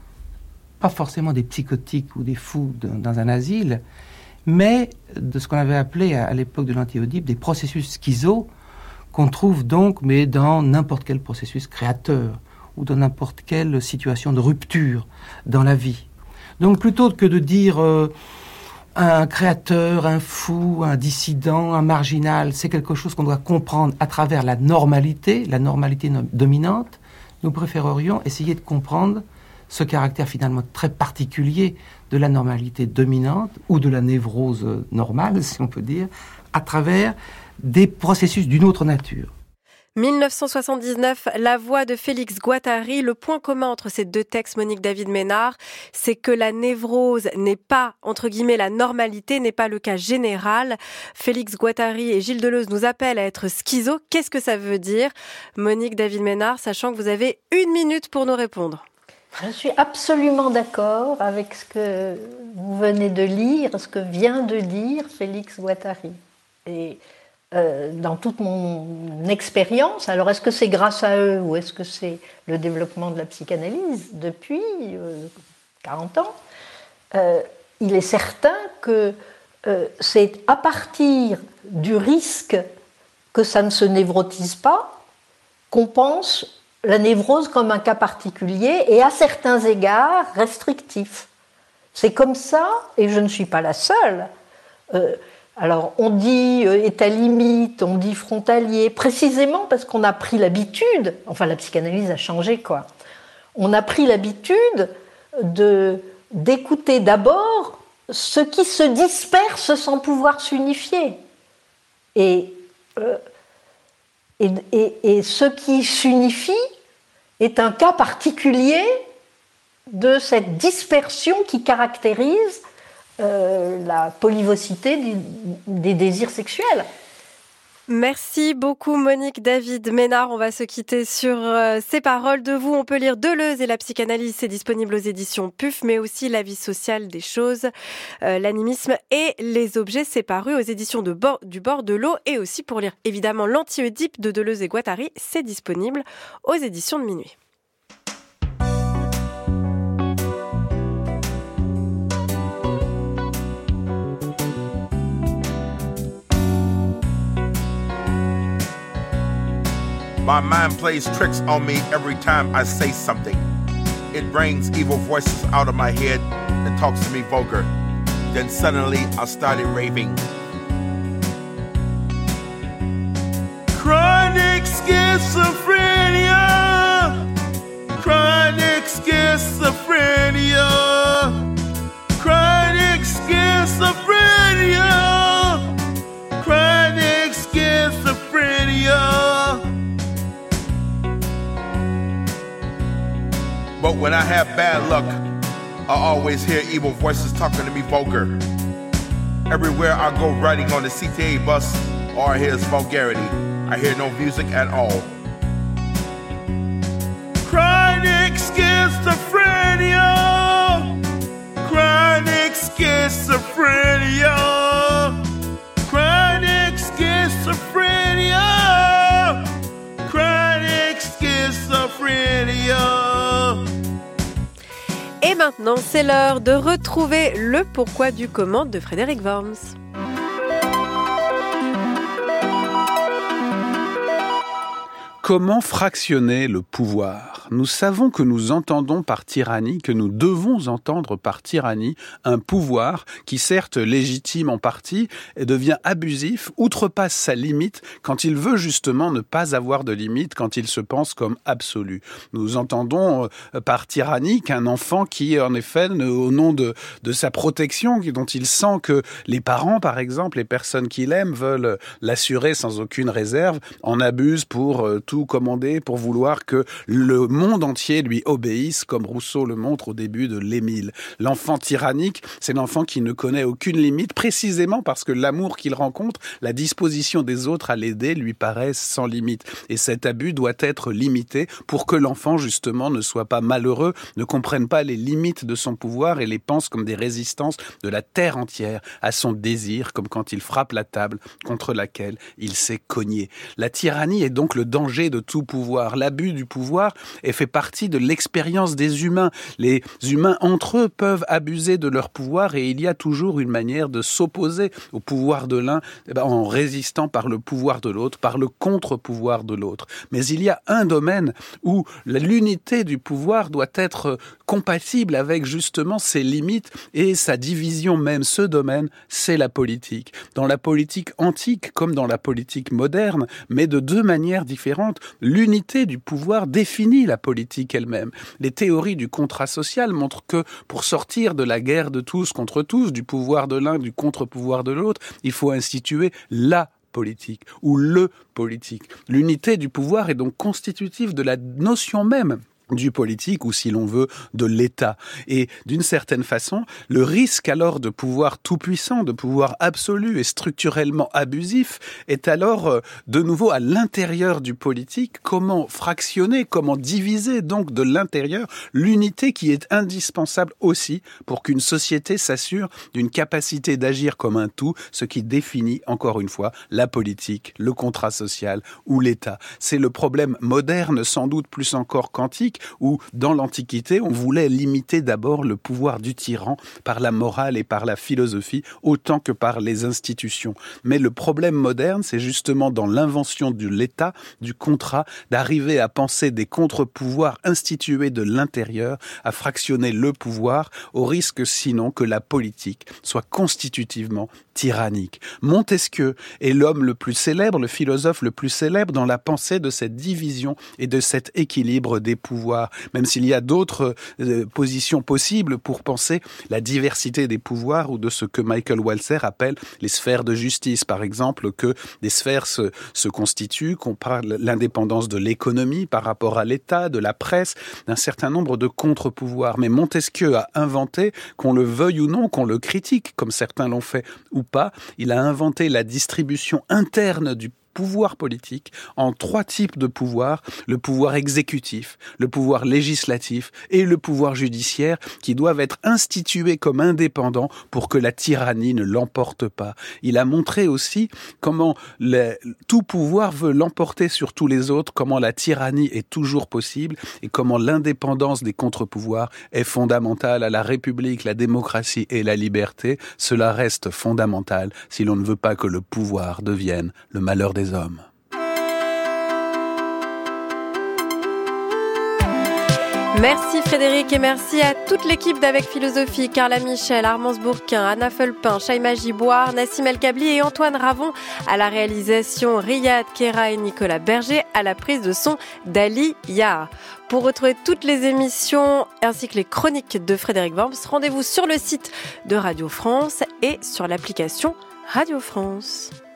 pas forcément des psychotiques ou des fous de, dans un asile, mais de ce qu'on avait appelé à, à l'époque de l'anti-Oedipe des processus schizo, qu'on trouve donc mais dans n'importe quel processus créateur, ou dans n'importe quelle situation de rupture dans la vie. Donc plutôt que de dire euh, un créateur, un fou, un dissident, un marginal, c'est quelque chose qu'on doit comprendre à travers la normalité, la normalité no- dominante, nous préférerions essayer de comprendre ce caractère finalement très particulier de la normalité dominante, ou de la névrose normale, si on peut dire, à travers des processus d'une autre nature. dix-neuf cent soixante-dix-neuf, La voix de Félix Guattari. Le point commun entre ces deux textes, Monique David Ménard, c'est que la névrose n'est pas, entre guillemets, la normalité, n'est pas le cas général. Félix Guattari et Gilles Deleuze nous appellent à être schizo. Qu'est-ce que ça veut dire, Monique David Ménard, sachant que vous avez une minute pour nous répondre? Je suis absolument d'accord avec ce que vous venez de lire, ce que vient de dire Félix Guattari. Et euh, dans toute mon expérience, alors est-ce que c'est grâce à eux ou est-ce que c'est le développement de la psychanalyse depuis euh, quarante ans, euh, il est certain que euh, c'est à partir du risque que ça ne se névrotise pas qu'on pense la névrose comme un cas particulier et à certains égards restrictif. C'est comme ça, et je ne suis pas la seule. Euh, alors on dit euh, état limite, on dit frontalier, précisément parce qu'on a pris l'habitude, enfin la psychanalyse a changé quoi, on a pris l'habitude de, d'écouter d'abord ce qui se disperse sans pouvoir s'unifier. Et... Euh, Et, et, et ce qui s'unifie est un cas particulier de cette dispersion qui caractérise euh, la polyvocité des, des désirs sexuels. Merci beaucoup Monique David Ménard. On va se quitter sur euh, ces paroles de vous. On peut lire Deleuze et la psychanalyse, c'est disponible aux éditions P U F, mais aussi La vie sociale des choses, euh, l'animisme et les objets, c'est paru aux éditions de bord, du bord de l'eau. Et aussi pour lire évidemment l'anti-Oedipe de Deleuze et Guattari, c'est disponible aux éditions de Minuit. My mind plays tricks on me every time I say something. It brings evil voices out of my head and talks to me vulgar. Then suddenly I started raving. Chronic schizophrenia. Chronic schizophrenia. Chronic schizophrenia. Chronic schizophrenia. But when I have bad luck, I always hear evil voices talking to me vulgar. Everywhere I go riding on the C T A bus, all I hear is vulgarity. I hear no music at all. Chronic schizophrenia. Chronic schizophrenia. Chronic schizophrenia. Chronic schizophrenia. Et maintenant, c'est l'heure de retrouver le pourquoi du comment de Frédéric Worms. Comment fractionner le pouvoir ? Nous savons que nous entendons par tyrannie, que nous devons entendre par tyrannie, un pouvoir qui, certes légitime en partie, devient abusif, outrepasse sa limite quand il veut justement ne pas avoir de limite, quand il se pense comme absolu. Nous entendons par tyrannie qu'un enfant qui, en effet, au nom de, de sa protection, dont il sent que les parents, par exemple, les personnes qu'il aime, veulent l'assurer sans aucune réserve, en abuse pour euh, tout commander, pour vouloir que le monde entier lui obéisse, comme Rousseau le montre au début de l'Émile. L'enfant tyrannique, c'est l'enfant qui ne connaît aucune limite, précisément parce que l'amour qu'il rencontre, la disposition des autres à l'aider lui paraissent sans limite. Et cet abus doit être limité pour que l'enfant, justement, ne soit pas malheureux, ne comprenne pas les limites de son pouvoir et les pense comme des résistances de la terre entière à son désir, comme quand il frappe la table contre laquelle il s'est cogné. La tyrannie est donc le danger de tout pouvoir. L'abus du pouvoir est fait partie de l'expérience des humains. Les humains, entre eux, peuvent abuser de leur pouvoir et il y a toujours une manière de s'opposer au pouvoir de l'un eh ben, en résistant par le pouvoir de l'autre, par le contre-pouvoir de l'autre. Mais il y a un domaine où l'unité du pouvoir doit être compatible avec justement ses limites et sa division même. Ce domaine, c'est la politique. Dans la politique antique comme dans la politique moderne, mais de deux manières différentes, l'unité du pouvoir définit la politique elle-même. Les théories du contrat social montrent que pour sortir de la guerre de tous contre tous, du pouvoir de l'un, du contre-pouvoir de l'autre, il faut instituer la politique ou le politique. L'unité du pouvoir est donc constitutive de la notion même du politique ou, si l'on veut, de l'État. Et d'une certaine façon, le risque alors de pouvoir tout-puissant, de pouvoir absolu et structurellement abusif est alors euh, de nouveau à l'intérieur du politique. Comment fractionner, comment diviser donc de l'intérieur l'unité qui est indispensable aussi pour qu'une société s'assure d'une capacité d'agir comme un tout, ce qui définit encore une fois la politique, le contrat social ou l'État. C'est le problème moderne, sans doute plus encore qu'antique, où, dans l'Antiquité, on voulait limiter d'abord le pouvoir du tyran par la morale et par la philosophie, autant que par les institutions. Mais le problème moderne, c'est justement dans l'invention de l'État, du contrat, d'arriver à penser des contre-pouvoirs institués de l'intérieur, à fractionner le pouvoir, au risque sinon que la politique soit constitutivement tyrannique. Montesquieu est l'homme le plus célèbre, le philosophe le plus célèbre dans la pensée de cette division et de cet équilibre des pouvoirs. Même s'il y a d'autres euh, positions possibles pour penser la diversité des pouvoirs ou de ce que Michael Walzer appelle les sphères de justice. Par exemple, que des sphères se, se constituent, qu'on parle de l'indépendance de l'économie par rapport à l'État, de la presse, d'un certain nombre de contre-pouvoirs. Mais Montesquieu a inventé, qu'on le veuille ou non, qu'on le critique, comme certains l'ont fait ou pas, il a inventé la distribution interne du pouvoir politique en trois types de pouvoirs, le pouvoir exécutif, le pouvoir législatif et le pouvoir judiciaire qui doivent être institués comme indépendants pour que la tyrannie ne l'emporte pas. Il a montré aussi comment les, tout pouvoir veut l'emporter sur tous les autres, comment la tyrannie est toujours possible et comment l'indépendance des contre-pouvoirs est fondamentale à la République, la démocratie et la liberté. Cela reste fondamental si l'on ne veut pas que le pouvoir devienne le malheur des hommes. Merci Frédéric et merci à toute l'équipe d'Avec Philosophie, Carla Michel, Armance Bourquin, Anna Felpin, Shaima Giboire, Nassim El Kabli et Antoine Ravon à la réalisation, Riyad Kera et Nicolas Berger à la prise de son d'Ali Yah. Pour retrouver toutes les émissions ainsi que les chroniques de Frédéric Worms, rendez-vous sur le site de Radio France et sur l'application Radio France.